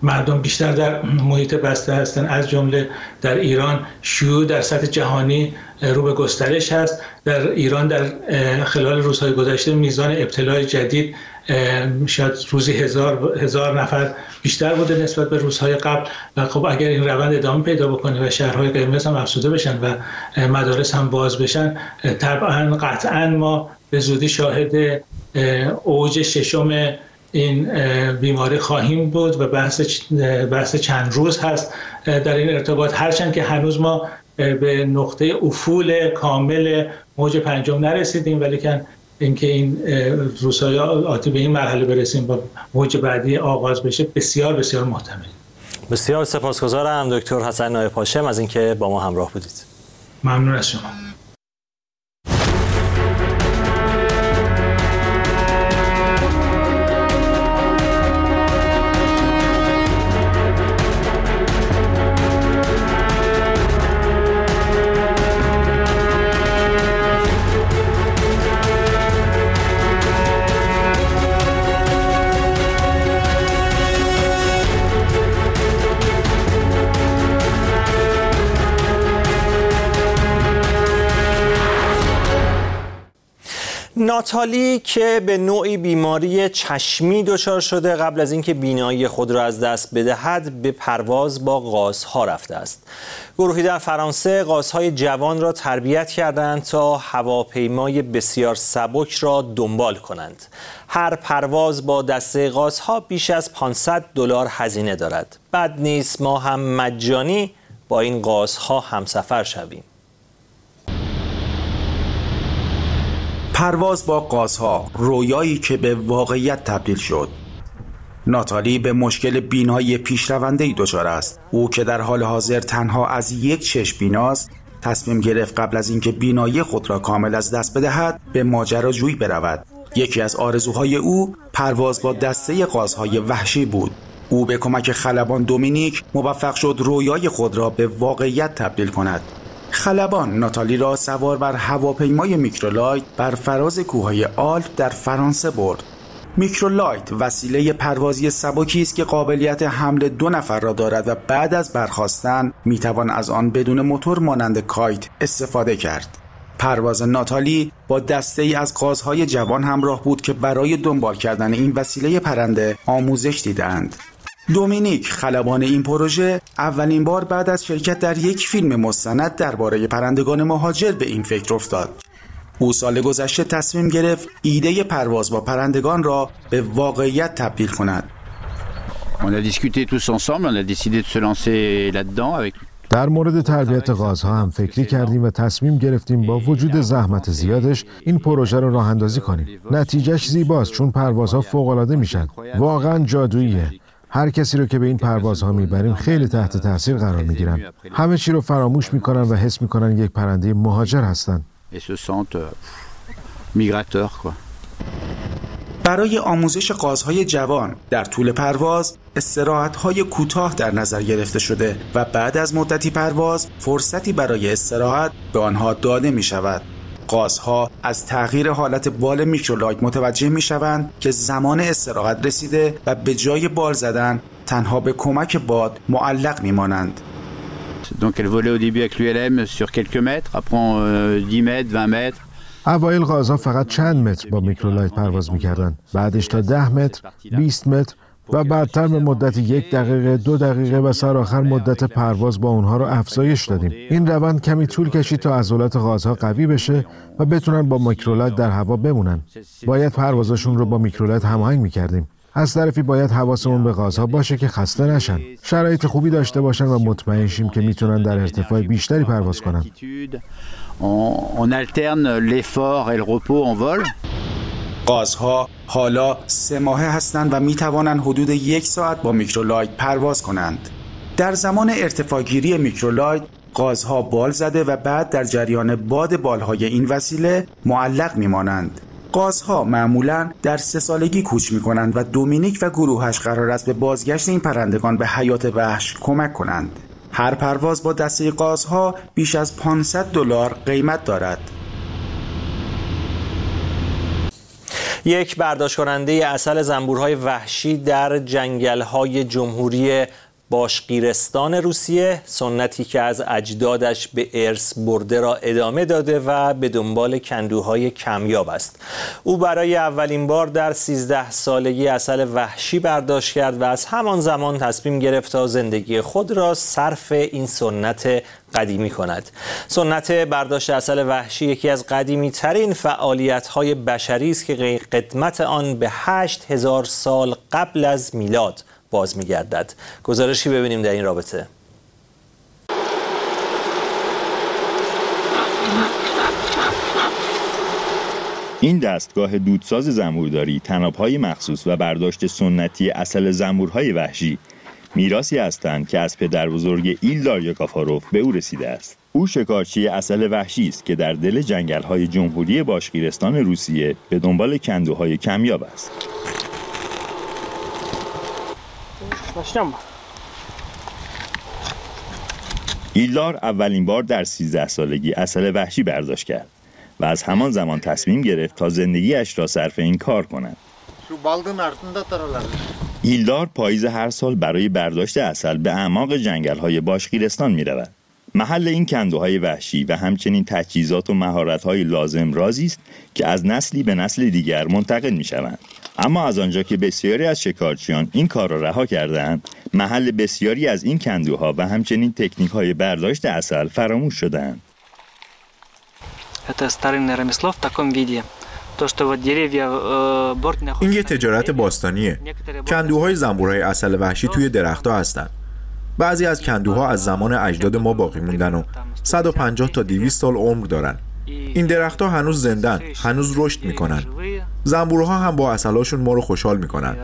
مردم بیشتر در محیط بسته هستند، از جمله در ایران شیوع در سطح جهانی رو به گسترش هست. در ایران در خلال روزهای گذشته میزان ابتلای جدید شاید روزی هزار هزار نفر بیشتر بوده نسبت به روزهای قبل و خب اگر این روند ادامه پیدا بکنه و شهرهای قرمز هم افزوده بشن و مدارس هم باز بشن، طبعا قطعا ما به زودی شاهد اوج ششم این بیماری خواهیم بود و بحث بحث چند روز هست در این ارتباط، هرچند که هنوز ما به نقطه افول کامل موج پنجم نرسیدیم، ولی که اینکه این روزهای آتی به این مرحله برسیم و موج بعدی آغاز بشه بسیار بسیار محتمل. بسیار سپاسگزارم دکتر حسن نایب هاشم از اینکه با ما همراه بودید. ممنون از شما. ناتالی که به نوعی بیماری چشمی دچار شده قبل از اینکه بینایی خود را از دست بدهد به پرواز با قازها رفته است. گروهی در فرانسه قازهای جوان را تربیت کردند تا هواپیمای بسیار سبک را دنبال کنند. هر پرواز با دسته قازها بیش از پانصد دلار هزینه دارد. بد نیست ما هم مجانی با این قازها همسفر شویم. پرواز با قازها، رویایی که به واقعیت تبدیل شد. ناتالی به مشکل بینایی پیشرونده‌ای دچار است. او که در حال حاضر تنها از یک چشم بیناست، تصمیم گرفت قبل از اینکه بینایی خود را کامل از دست بدهد، به ماجراجویی برود. یکی از آرزوهای او پرواز با دسته قازهای وحشی بود. او به کمک خلبان دومینیک موفق شد رویای خود را به واقعیت تبدیل کند. خلبان ناتالی را سوار بر هواپیمای میکرولایت بر فراز کوههای آلپ در فرانسه برد. میکرولایت وسیله پروازی سبکی است که قابلیت حمل دو نفر را دارد و بعد از برخاستن میتوان از آن بدون موتور مانند کایت استفاده کرد. پرواز ناتالی با دسته ای از قازهای جوان همراه بود که برای دنبال کردن این وسیله پرنده آموزش دیدند. دومینیک خلبان این پروژه اولین بار بعد از شرکت در یک فیلم مستند درباره پرندگان مهاجر به این فکر افتاد. او سال گذشته تصمیم گرفت ایده پرواز با پرندگان را به واقعیت تبدیل کند. On a discuté tous ensemble, on a décidé de se lancer là-dedans avec در مورد تربیت قازها هم فکری کردیم و تصمیم گرفتیم با وجود زحمت زیادش این پروژه را راه اندازی کنیم. نتیجهش زیباست چون پروازها فوق‌العاده میشن. واقعا جادوییه. هر کسی رو که به این پروازها میبریم خیلی تحت تاثیر قرار میگیرن. همه چی رو فراموش میکنن و حس میکنن یک پرنده مهاجر هستن. برای آموزش قازهای جوان در طول پرواز استراحت‌های کوتاه در نظر گرفته شده و بعد از مدتی پرواز فرصتی برای استراحت به آنها داده می‌شود. قازها از تغییر حالت بال میکرولایت متوجه می‌شوند که زمان استراحت رسیده و به جای بال زدن تنها به کمک باد معلق می‌مانند. Donc elle volait au début avec l'U L M sur quelques mètres, après dix mètres, vingt mètres. اوایل قازها فقط چند متر با میکرولایت پرواز می‌کردند. بعدش تا ده متر، بیست متر و بعدتر به مدت یک دقیقه، دو دقیقه و سرآخر مدت پرواز با اونها رو افزایش دادیم. این روند کمی طول کشید تا عضلات قازها قوی بشه و بتونن با میکرولایت در هوا بمونن. باید پروازاشون رو با میکرولایت هماهنگ می‌کردیم. از طرفی باید حواسمون به قازها باشه که خسته نشن، شرایط خوبی داشته باشن و مطمئن شیم که میتونن در ارتفاع بیشتری پرواز کنن. On alterne l'effort et le repos en vol. قازها حالا سه ماهه هستند و می توانند حدود یک ساعت با میکرولایت پرواز کنند. در زمان ارتفاعگیری میکرولایت قازها بال زده و بعد در جریان باد بالهای این وسیله معلق می مانند. قازها معمولاً در سه سالگی کوچ می کنند و دومینیک و گروهش قرار است به بازگشت این پرندگان به حیات وحش کمک کنند. هر پرواز با دسته قازها بیش از پانصد دلار قیمت دارد. یک برداشت کننده عسل زنبورهای وحشی در جنگل‌های جمهوری باشقیرستان روسیه سنتی که از اجدادش به ارث برده را ادامه داده و به دنبال کندوهای کمیاب است. او برای اولین بار در سیزده سالگی عسل وحشی برداشت کرد و از همان زمان تصمیم گرفت تا زندگی خود را صرف این سنت قدیمی کند. سنت برداشت عسل وحشی یکی از قدیمی ترین فعالیت های بشری است که قدمت آن به هشت هزار سال قبل از میلاد باز می‌گردد. گزارشی ببینیم در این رابطه. این دستگاه دودساز زنبورداری، طناب‌های مخصوص و برداشت سنتی عسل زنبورهای وحشی میراثی هستند که از پدر بزرگ ایلدار یاکافاروف به او رسیده است. او شکارچی عسل وحشی است که در دل جنگل‌های جمهوری باشقیرستان روسیه به دنبال کندوهای کمیاب است. ایلدار اولین بار در سیزده سالگی عسل وحشی برداشت کرد و از همان زمان تصمیم گرفت تا زندگیش را صرف این کار کند. ایلدار پاییز هر سال برای برداشت عسل به اعماق جنگل‌های باشقیرستان می‌رود. محل این کندوهای وحشی و همچنین تجهیزات و مهارت‌های لازم رازی است که از نسلی به نسل دیگر منتقل می‌شوند. اما از آنجا که بسیاری از شکارچیان این کار را رها کردند، محل بسیاری از این کندوها و همچنین تکنیک‌های برداشت عسل فراموش شدند. این یه تجارت باستانیه. کندوهای زنبورهای عسل وحشی توی درخت‌ها هستند. بعضی از کندوها از زمان اجداد ما باقی موندن و صد و پنجاه تا دویست سال عمر دارن. این درخت‌ها هنوز زندن، هنوز رشد میکنن. زنبورها هم با عسلاشون ما رو خوشحال میکنن.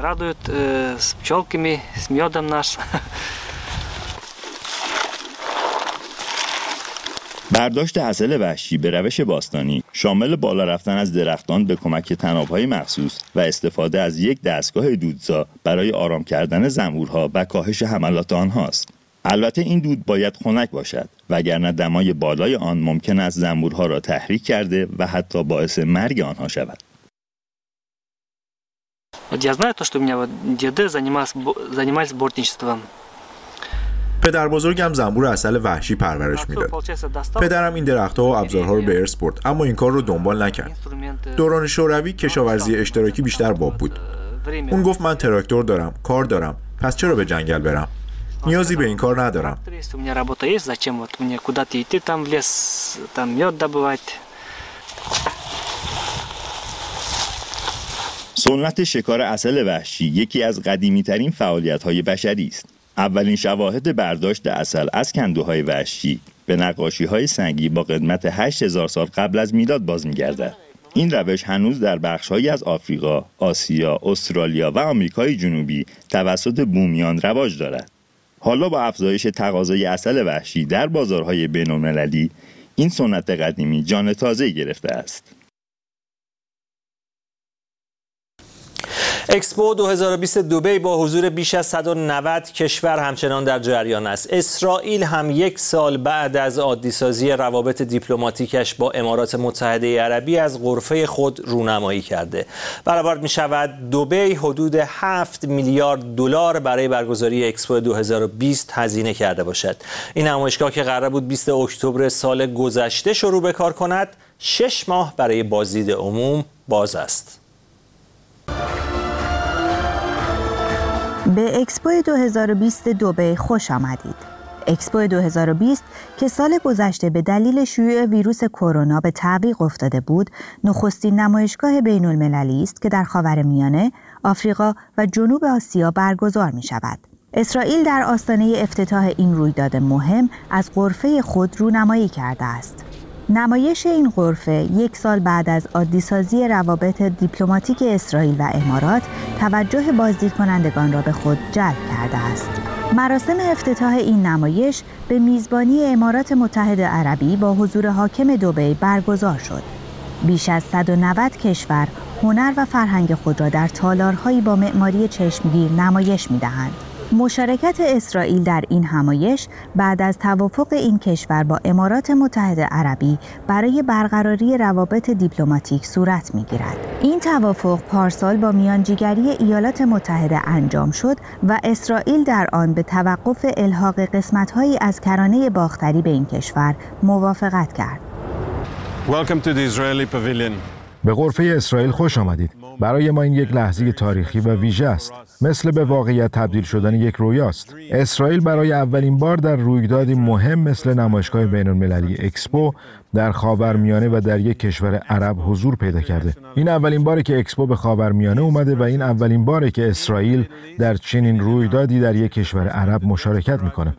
برداشت عسل وحشی به روش باستانی شامل بالا رفتن از درختان به کمک طناب‌های مخصوص و استفاده از یک دستگاه دودسا برای آرام کردن زنبورها و کاهش حملات آنهاست. البته این دود باید خنک باشد وگرنه دمای بالای آن ممکن است زنبورها را تحریک کرده و حتی باعث مرگ آنها شود. پدر بزرگم زنبور عسل وحشی پرورش میداد. پدرم این درخت‌ها و ابزارها رو به ارث برد، اما این کار رو دنبال نکرد. دوران شوروی کشاورزی اشتراکی بیشتر باب بود. اون گفت من تراکتور دارم، کار دارم، پس چرا به جنگل برم؟ نیازی به این کار ندارم. سنت شکار عسل وحشی یکی از قدیمی‌ترین فعالیت‌های بشری است. اولین شواهد برداشت عسل از کندوهای وحشی به نقاشی‌های سنگی با قدمت هشت هزار سال قبل از میلاد باز می‌گردد. این روش هنوز در بخش‌هایی از آفریقا، آسیا، استرالیا و آمریکای جنوبی توسط بومیان رواج دارد. حالا با افزایش تقاضای عسل وحشی در بازارهای بین‌المللی، این سنت قدیمی جان تازه‌ای گرفته است. اکسپو دو هزار و بیست دبی با حضور بیش از صد و نود کشور همچنان در جریان است. اسرائیل هم یک سال بعد از عادی‌سازی روابط دیپلماتیکش با امارات متحده عربی از غرفه خود رونمایی کرده. برآورد می شود دبی حدود هفت میلیارد دلار برای برگزاری اکسپو دو هزار و بیست هزینه کرده باشد. این نمایشگاه که قرار بود بیست اکتبر سال گذشته شروع به کار کند، شش ماه برای بازدید عموم باز است. به اکسپو دو هزار و بیست دبی خوش آمدید. اکسپو دو هزار و بیست که سال گذشته به دلیل شیوع ویروس کرونا به تعویق افتاده بود، نخستین نمایشگاه بین المللی است که در خاورمیانه، آفریقا و جنوب آسیا برگزار می شود. اسرائیل در آستانه افتتاح این رویداد مهم از غرفه خود رونمایی کرده است. نمایش این غرفه یک سال بعد از عادی‌سازی روابط دیپلماتیک اسرائیل و امارات توجه بازدید کنندگان را به خود جلب کرده است. مراسم افتتاح این نمایش به میزبانی امارات متحده عربی با حضور حاکم دبی برگزار شد. بیش از صد و نود کشور هنر و فرهنگ خود را در تالارهایی با معماری چشمگیر نمایش می‌دهند. مشارکت اسرائیل در این همایش بعد از توافق این کشور با امارات متحده عربی برای برقراری روابط دیپلماتیک صورت می‌گیرد. این توافق پارسال با میانجیگری ایالات متحده انجام شد و اسرائیل در آن به توقف الحاق قسمت‌هایی از کرانه باختری به این کشور موافقت کرد. Welcome to the Israeli pavilion. به غرفه اسرائیل خوش آمدید. برای ما این یک لحظه تاریخی و ویژه است. مثل به واقعیت تبدیل شدن یک رویاست. اسرائیل برای اولین بار در رویدادی مهم مثل نمایشگاه بین‌المللی اکسپو در خاورمیانه و در یک کشور عرب حضور پیدا کرده. این اولین باره که اکسپو به خاورمیانه اومده و این اولین باره که اسرائیل در چنین رویدادی در یک کشور عرب مشارکت میکنه.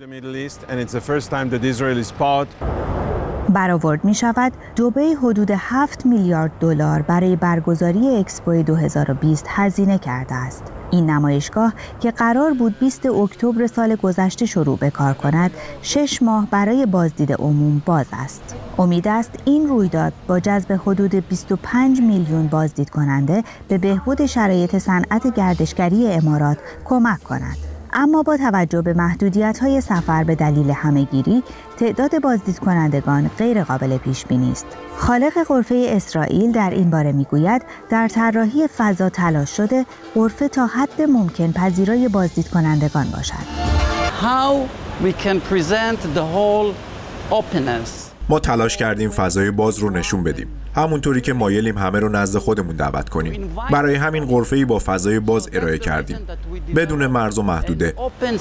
برآورد می شود دبی حدود هفت میلیارد دلار برای برگزاری اکسپو دو هزار و بیست هزینه کرده است. این نمایشگاه که قرار بود بیست اکتبر سال گذشته شروع به کار کند، شش ماه برای بازدید عموم باز است. امید است این رویداد با جذب حدود بیست و پنج میلیون بازدید کننده به بهبود شرایط صنعت گردشگری امارات کمک کند. اما با توجه به محدودیت‌های سفر به دلیل همه‌گیری، تعداد بازدید کنندگان غیر قابل پیش بینی است. خالق غرفه اسرائیل در این باره میگوید در طراحی فضا تلاش شده غرفه تا حد ممکن پذیرای بازدید کنندگان باشد. How we can present the whole openness. ما تلاش کردیم فضای باز رو نشون بدیم، همونطوری که مایلیم همه رو نزد خودمون دعوت کنیم. برای همین غرفه‌ای با فضای باز ارائه کردیم، بدون مرز و محدوده.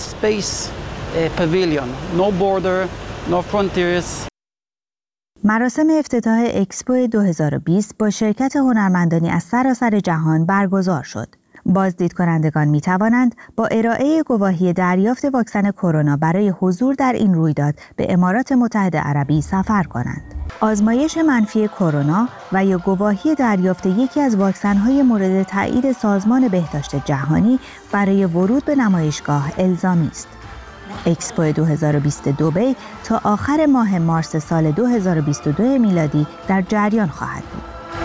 مراسم افتتاح اکسپو دو هزار و بیست با شرکت هنرمندانی از سراسر جهان برگزار شد. بازدید کنندگان می توانند با ارائه گواهی دریافت واکسن کرونا برای حضور در این رویداد به امارات متحده عربی سفر کنند. آزمایش منفی کرونا و یا گواهی دریافت یکی از واکسن‌های مورد تایید سازمان بهداشت جهانی برای ورود به نمایشگاه الزامی است. اکسپو دو هزار و بیست دبی تا آخر ماه مارس سال دو هزار و بیست و دو میلادی در جریان خواهد بود.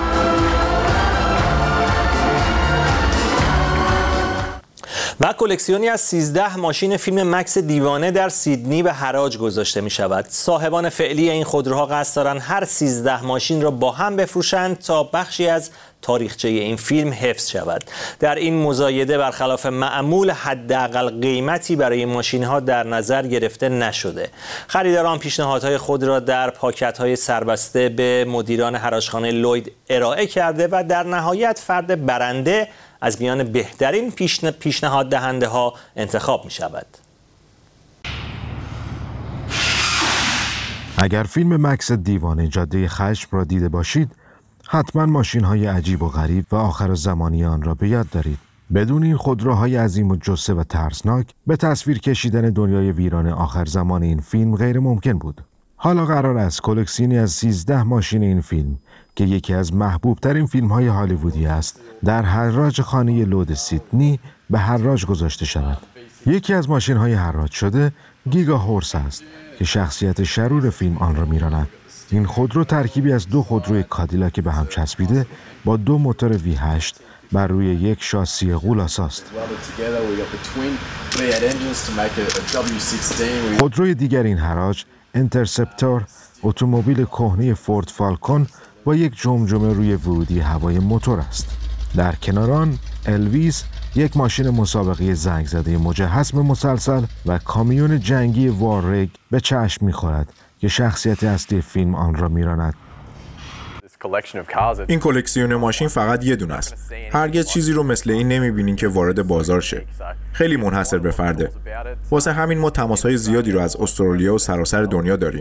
و کلکسیونی از سیزده ماشین فیلم مکس دیوانه در سیدنی به حراج گذاشته می شود. صاحبان فعلی این خودروها قصد دارند هر سیزده ماشین را با هم بفروشند تا بخشی از تاریخچه این فیلم حفظ شود. در این مزایده برخلاف معمول حداقل قیمتی برای ماشین‌ها در نظر گرفته نشده. خریداران پیشنهادهای خود را در پاکت‌های سربسته به مدیران حراجخانه لوید ارائه کرده و در نهایت فرد برنده از میان بهترین پیشنهاد دهنده ها انتخاب می شود. اگر فیلم مکس دیوانه جاده خشم را دیده باشید، حتما ماشین های عجیب و غریب و آخر زمانی آن را به یاد دارید. بدون این خودروهای عظیم و جثه و ترسناک، به تصویر کشیدن دنیای ویران آخر زمان این فیلم غیر ممکن بود. حالا قرار است کلکسیونی از سیزده ماشین این فیلم که یکی از محبوب ترین فیلم های هالیوودی است، در حراج خانه لود سیدنی به حراج گذاشته شود. یکی از ماشین های حراج شده گیگا هورس است که شخصیت شرور فیلم آن را میراند. این خودرو ترکیبی از دو خودروی کادیلاک به هم چسبیده با دو موتور وی هشت بر روی یک شاسی غول‌آسا است. خودروی دیگر این حراج اینترسپتور، اتومبیل کهنه فورد فالکون با یک جمجمه روی ورودی هوای موتور است. در کنار آن الویس، یک ماشین مسابقه زنگ زده مجهز به مسلسل و کامیون جنگی واررگ به چشم می‌خورد که شخصیت اصلی فیلم آن را میراند. این کلکسیون ماشین فقط یه دونه است. هرگز چیزی رو مثل این نمی‌بینین که وارد بازار شه. خیلی منحصر به فرده. واسه همین ما تماس‌های زیادی رو از استرالیا و سراسر دنیا داریم.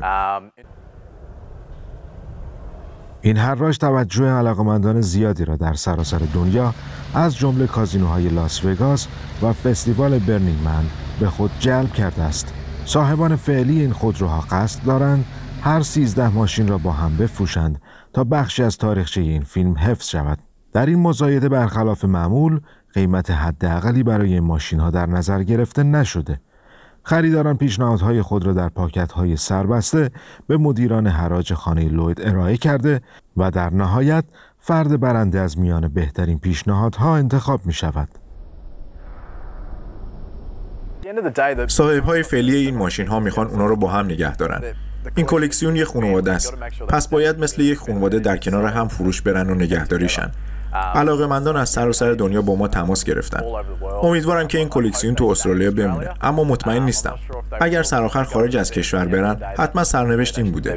این حراج توجه علاقه‌مندان زیادی را در سراسر دنیا از جمله کازینوهای لاس وگاس و فستیوال برنینگ من به خود جلب کرده است. صاحبان فعلی این خودروها قصد دارند هر سیزده ماشین را با هم بفروشند تا بخشی از تاریخچه این فیلم حفظ شود. در این مزایده برخلاف معمول قیمت حداقلی برای این ماشین‌ها در نظر گرفته نشده. خریداران پیشنهادهای خود را در پاکت‌های سربسته به مدیران حراج خانه لوید ارائه کرده و در نهایت فرد برنده از میان بهترین پیشنهادها انتخاب می شود. صاحب‌های فعلی این ماشین ها میخوان اونا رو با هم نگه دارن. این کلکسیون یه خانواده است. پس باید مثل یک خانواده در کنار هم فروش برن و نگهداریشن. علاقه‌مندان از سراسر دنیا با ما تماس گرفتن. امیدوارم که این کلکسیون تو استرالیا بمونه، اما مطمئن نیستم. اگر سرآخر خارج از کشور برن، حتما سرنوشت این بوده.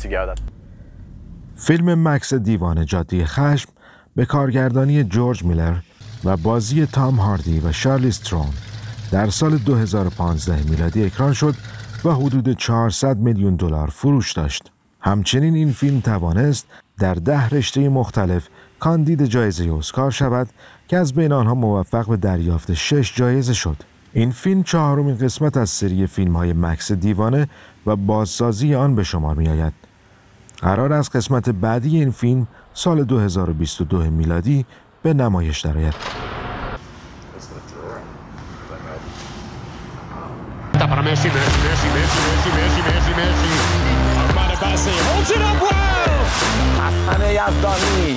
فیلم مکس دیوانه جاده خشم به کارگردانی جورج میلر و بازی تام هاردی و شارلیز ترون در سال دو هزار و پانزده میلادی اکران شد و حدود چهارصد میلیون دلار فروش داشت. همچنین این فیلم توانست در ده رشته مختلف کاندید جایزه اسکار شود که از بین آنها موفق به دریافت شش جایزه شد. این فیلم چهارمین قسمت از سری فیلم‌های مکس دیوانه و بازسازی آن به شمار می‌آید. قرار است قسمت بعدی این فیلم سال دو هزار و بیست و دو میلادی به نمایش درآید. حسن یزدانی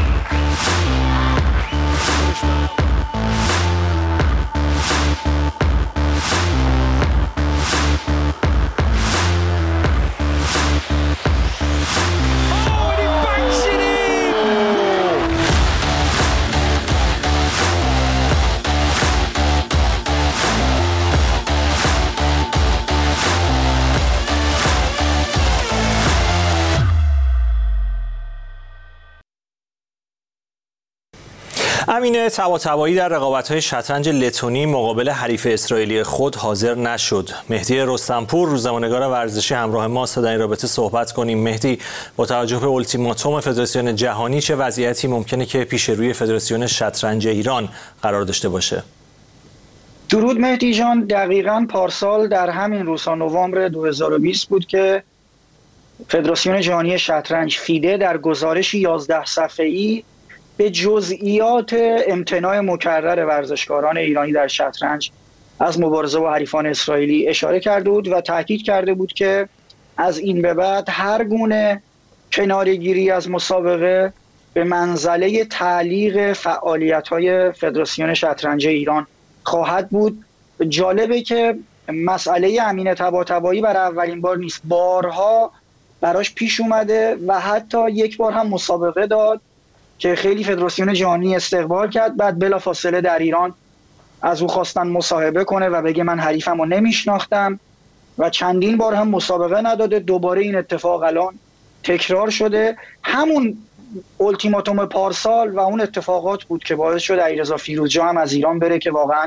امین طباطبایی در رقابت‌های شطرنج لتونی مقابل حریف اسرائیلی خود حاضر نشد. مهدی رستمپور روزنامه‌نگار ورزشی همراه ما است در این رابطه صحبت کنیم. مهدی، با توجه به التیماتوم فدراسیون جهانی چه وضعیتی ممکنه که پیش روی فدراسیون شطرنج ایران قرار داشته باشه؟ درود مهدی جان، دقیقاً پارسال در همین روزها نوامبر دو هزار و بیست بود که فدراسیون جهانی شطرنج فیده در گزارشی یازده صفحه‌ای به جزئیات امتناع مکرر ورزشکاران ایرانی در شطرنج از مبارزه با حریفان اسرائیلی اشاره کرده بود و تاکید کرده بود که از این به بعد هر گونه کناره‌گیری از مسابقه به منزله تعلیق فعالیت‌های فدراسیون شطرنج ایران خواهد بود. جالبه که مسئله امین طباطبایی برای اولین بار نیست، بارها براش پیش اومده و حتی یک بار هم مسابقه داد که خیلی فدراسیون جهانی استقبال کرد، بعد بلافاصله در ایران از او خواستن مصاحبه کنه و بگه من حریفم رو نمیشناختم و چندین بار هم مسابقه نداده. دوباره این اتفاق الان تکرار شده. همون التیماتوم پارسال و اون اتفاقات بود که باعث شد علیرضا فیروزجا هم از ایران بره که واقعا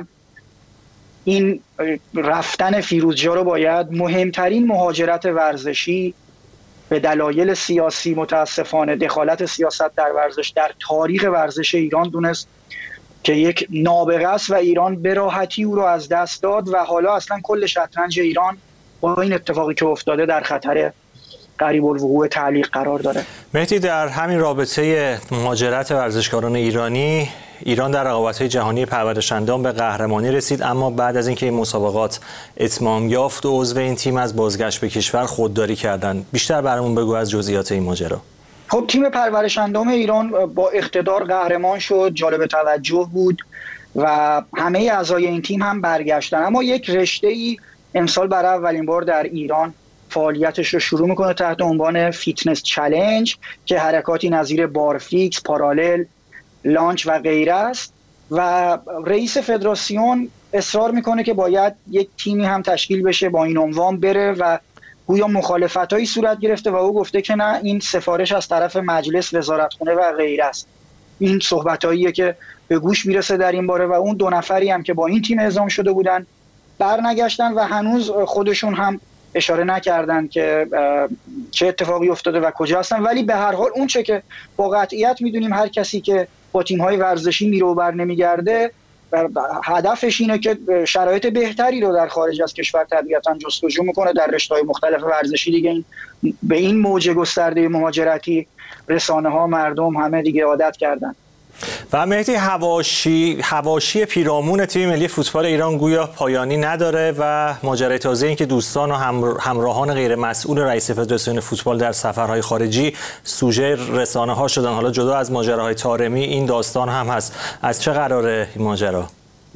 این رفتن فیروزجا رو باید مهمترین مهاجرت ورزشی به دلایل سیاسی، متاسفانه دخالت سیاست در ورزش در تاریخ ورزش ایران دونست که یک نابغه است و ایران به راحتی او رو از دست داد و حالا اصلا کل شطرنج ایران با این اتفاقی که افتاده در خطر قریب الوقوع تعلیق قرار داره. مهدی، در همین رابطه مهاجرت ورزشکاران ایرانی، ایران در رقابت‌های جهانی پرورش‌اندام به قهرمانی رسید، اما بعد از اینکه این مسابقات اتمام یافت و عضو این تیم از بازگشت به کشور خودداری کردند. بیشتر برامون بگو از جزئیات این ماجرا. خب تیم پرورش‌اندام ایران با اقتدار قهرمان شد، جالب توجه بود و همه اعضای این تیم هم برگشتن، اما یک رشته‌ای امسال برای اولین بار در ایران فعالیتش رو شروع میکنه تحت عنوان فیتنس چالش که حرکاتی نظیر بارفیکس، پارالل، لانچ و غیره است و رئیس فدراسیون اصرار میکنه که باید یک تیمی هم تشکیل بشه با این عنوان بره و گویا مخالفتایی صورت گرفته و او گفته که نه، این سفارش از طرف مجلس، وزارتخونه و غیره است. این صحبتاییه که به گوش میرسه در این باره و اون دو نفری هم که با این تیم اعزام شده بودن برنگشتن و هنوز خودشون هم اشاره نکردن که چه اتفاقی افتاده و کجا هستن، ولی به هر حال اون چه که با قطعیت میدونیم هر کسی که با تیم‌های ورزشی میره و بر نمیگرده هدفش اینه که شرایط بهتری رو در خارج از کشور طبیعتاً جستجو میکنه. در رشته‌های مختلف ورزشی دیگه این به این موج گسترده مهاجرتی رسانه‌ها، مردم همه دیگه عادت کردن. و مهدی، حواشی حواشی پیرامون تیم ملی فوتبال ایران گویا پایانی نداره و ماجرای تازه این که دوستان و همراهان غیر مسئول رئیس فدراسیون فوتبال در سفرهای خارجی سوژه رسانه‌ها شدن. حالا جدا از ماجراهای طارمی این داستان هم هست. از چه قراره این ماجرا؟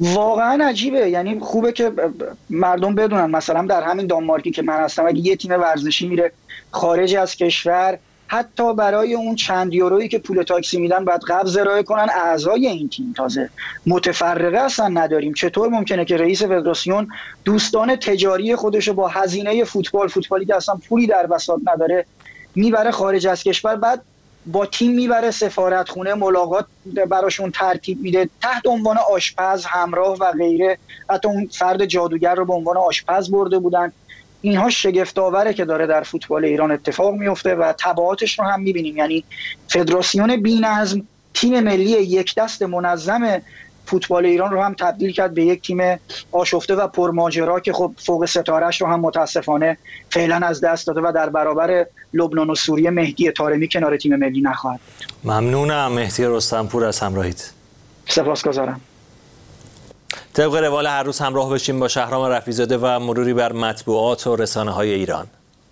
واقعا عجیبه. یعنی خوبه که مردم بدونن مثلا در همین دانمارکی که من هستم اگه یه تیم ورزشی میره خارج از کشور، حتی برای اون چند یورویی که پول تاکسی میدن باید قبض ارائه کنن اعضای این تیم. تازه متفرقه اصلا نداریم. چطور ممکنه که رئیس فدراسیون دوستان تجاری خودشو با هزینه فوتبال فوتبالی که اصلا پولی در بساط نداره میبره خارج از کشور، بعد با تیم میبره سفارتخونه، ملاقات براشون ترتیب میده تحت عنوان آشپز همراه و غیره. حتی اون فرد جادوگر رو به عنوان آشپز برده بودن. اینها شگفت‌آوره که داره در فوتبال ایران اتفاق میفته و تبعاتش رو هم میبینیم. یعنی فدراسیون بی‌نظم تیم ملی یک دست منظم فوتبال ایران رو هم تبدیل کرد به یک تیم آشفته و پرماجرا که خب فوق ستاره‌اش رو هم متاسفانه فعلا از دست داده و در برابر لبنان و سوریه مهدی طارمی کنار تیم ملی نخواهد. ممنونم مهدی رستمپور از همراهیت. سپاسگزارم. طبق روال هر روز همراه بشیم با شهرام رفیع‌زاده و مروری بر مطبوعات و رسانه‌های ایران.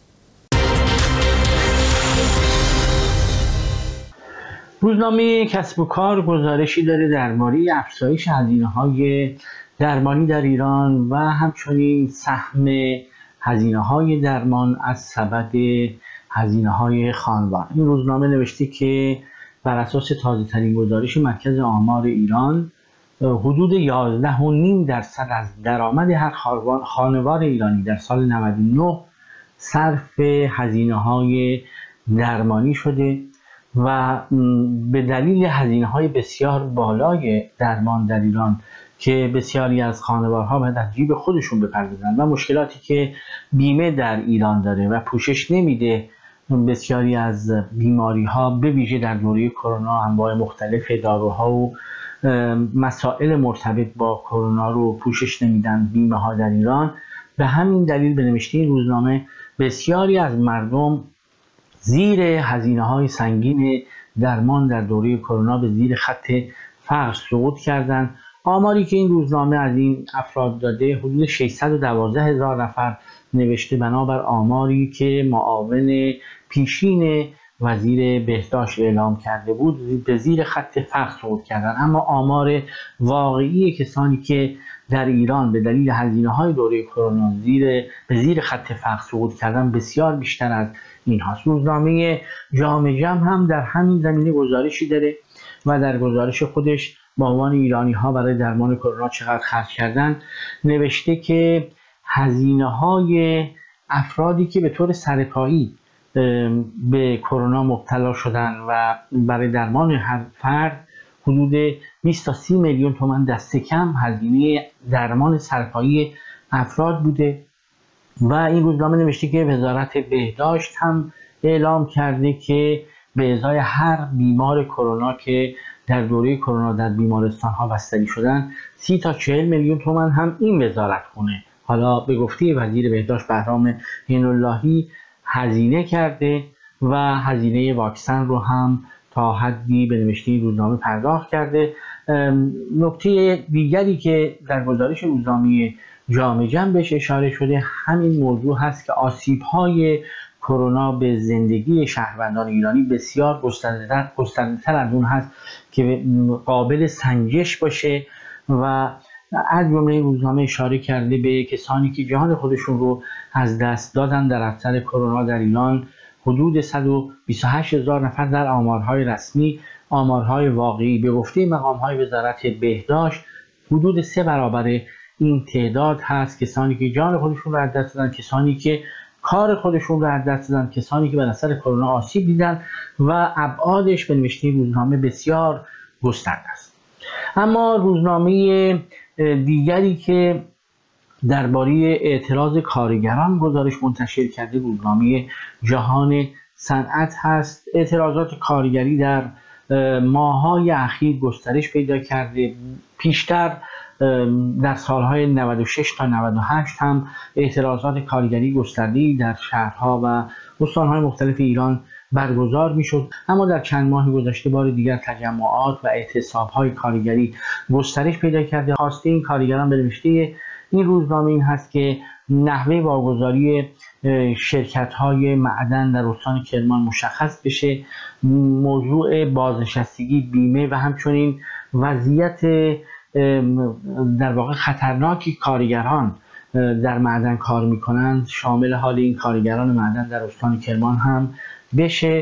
روزنامه کسب و کار گزارشی داره درباره افزایش هزینه‌های درمانی در ایران و همچنین سهم هزینه‌های درمان از سبد هزینه‌های خانوار. این روزنامه نوشته که بر اساس تازه‌ترین گزارش مرکز آمار ایران حدود یازده و نیم درصد از درآمد هر خانوار ایرانی در سال نود و نه صرف هزینه‌های درمانی شده و به دلیل هزینه‌های بسیار بالای درمان در ایران که بسیاری از خانوارها باید از جیب خودشون بپردازن و مشکلاتی که بیمه در ایران داره و پوشش نمیده بسیاری از بیماری‌ها به ویژه در دوره کرونا، انواع مختلف داروها و مسائل مرتبط با کرونا رو پوشش نمیدن بیمه ها در ایران. به همین دلیل به نوشته این روزنامه بسیاری از مردم زیر هزینه های سنگین درمان در دوره کرونا به زیر خط فقر سقوط کردند. آماری که این روزنامه از این افراد داده حدود ششصد و دوازده هزار نفر نوشته بنابر آماری که معاون پیشین وزیر بهداشت اعلام کرده بود به زیر خط فقر سقوط کردن. اما آمار واقعی کسانی که در ایران به دلیل هزینه‌های دوره کرونا زیر به زیر خط فقر سقوط کردن بسیار بیشتر از این هاست. روزنامه جامعه جمع هم در همین زمینه گزارشی داره و در گزارش خودش با عنوان ایرانی‌ها برای درمان کرونا چقدر خرج کردن نوشته که هزینه‌های افرادی که به طور سرپایی به کرونا مبتلا شدن و برای درمان هر فرد حدود بیست تا سی میلیون تومان دست کم هزینه درمان سرپایی افراد بوده. و این روزنامه نوشته که وزارت بهداشت هم اعلام کرده که به ازای هر بیمار کرونا که در دوره کرونا در بیمارستان ها بستری شدن سی تا چهل میلیون تومان هم این وزارت خونه حالا به گفته وزیر بهداشت بهرام عین‌اللهی هزینه کرده و هزینه واکسن رو هم تا حدی به نوشته روزنامه پرداخت کرده. نکته دیگری که در گزارش روزنامه جامعه جمع بهش اشاره شده همین موضوع هست که آسیب‌های کرونا به زندگی شهروندان ایرانی بسیار گسترده‌تر گسترده‌تر از اون هست که قابل سنجش باشه و از جمله روزنامه اشاره کرده به کسانی که جان خودشون رو از دست دادن در اثر کرونا در ایران حدود صد و بیست و هشت هزار نفر در آمارهای رسمی. آمارهای واقعی به گفته مقام‌های وزارت بهداشت حدود سه برابر این تعداد هست کسانی که جان خودشون رو از دست دادن، کسانی که کار خودشون رو از دست دادن، کسانی که بر اثر کرونا آسیب دیدن و ابعادش به نوشته روزنامه بسیار گسترده است. اما روزنامه دیگری که درباره اعتراض کارگران گزارش منتشر کرده روزنامه جهان صنعت هست. اعتراضات کارگری در ماه‌های اخیر گسترش پیدا کرده. پیشتر در سالهای نود و شش تا نود و هشت هم اعتراضات کارگری گسترده‌ای در شهرها و استان‌های مختلف ایران برگزار میشد، اما در چند ماه گذشته بار دیگر تجمعات و اعتصاب‌های کارگری گسترش پیدا کرده. خواسته این کارگران به نوشته این روزنامه این هست که نحوه واگذاری شرکت‌های معدن در استان کرمان مشخص بشه، موضوع بازنشستگی، بیمه و همچنین وضعیت در واقع خطرناکی کارگران در معدن کار میکنند شامل حال این کارگران معدن در استان کرمان هم بشه.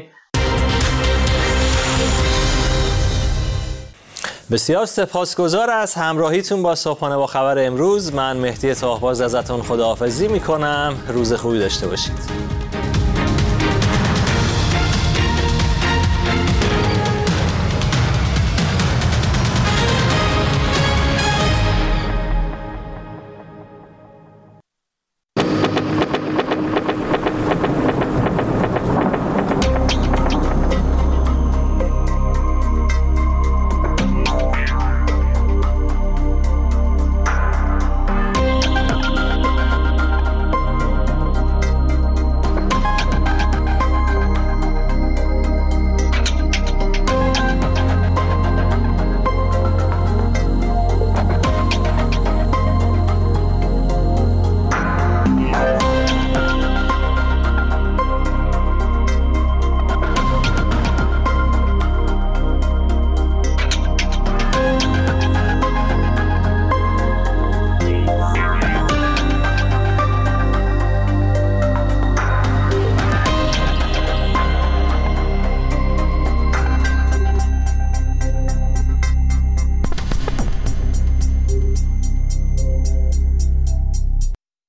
بسیار سپاسگزار از همراهیتون با صبحانه با خبر امروز. من مهدی طاهباز ازتون خداحافظی میکنم. روز خوبی داشته باشید.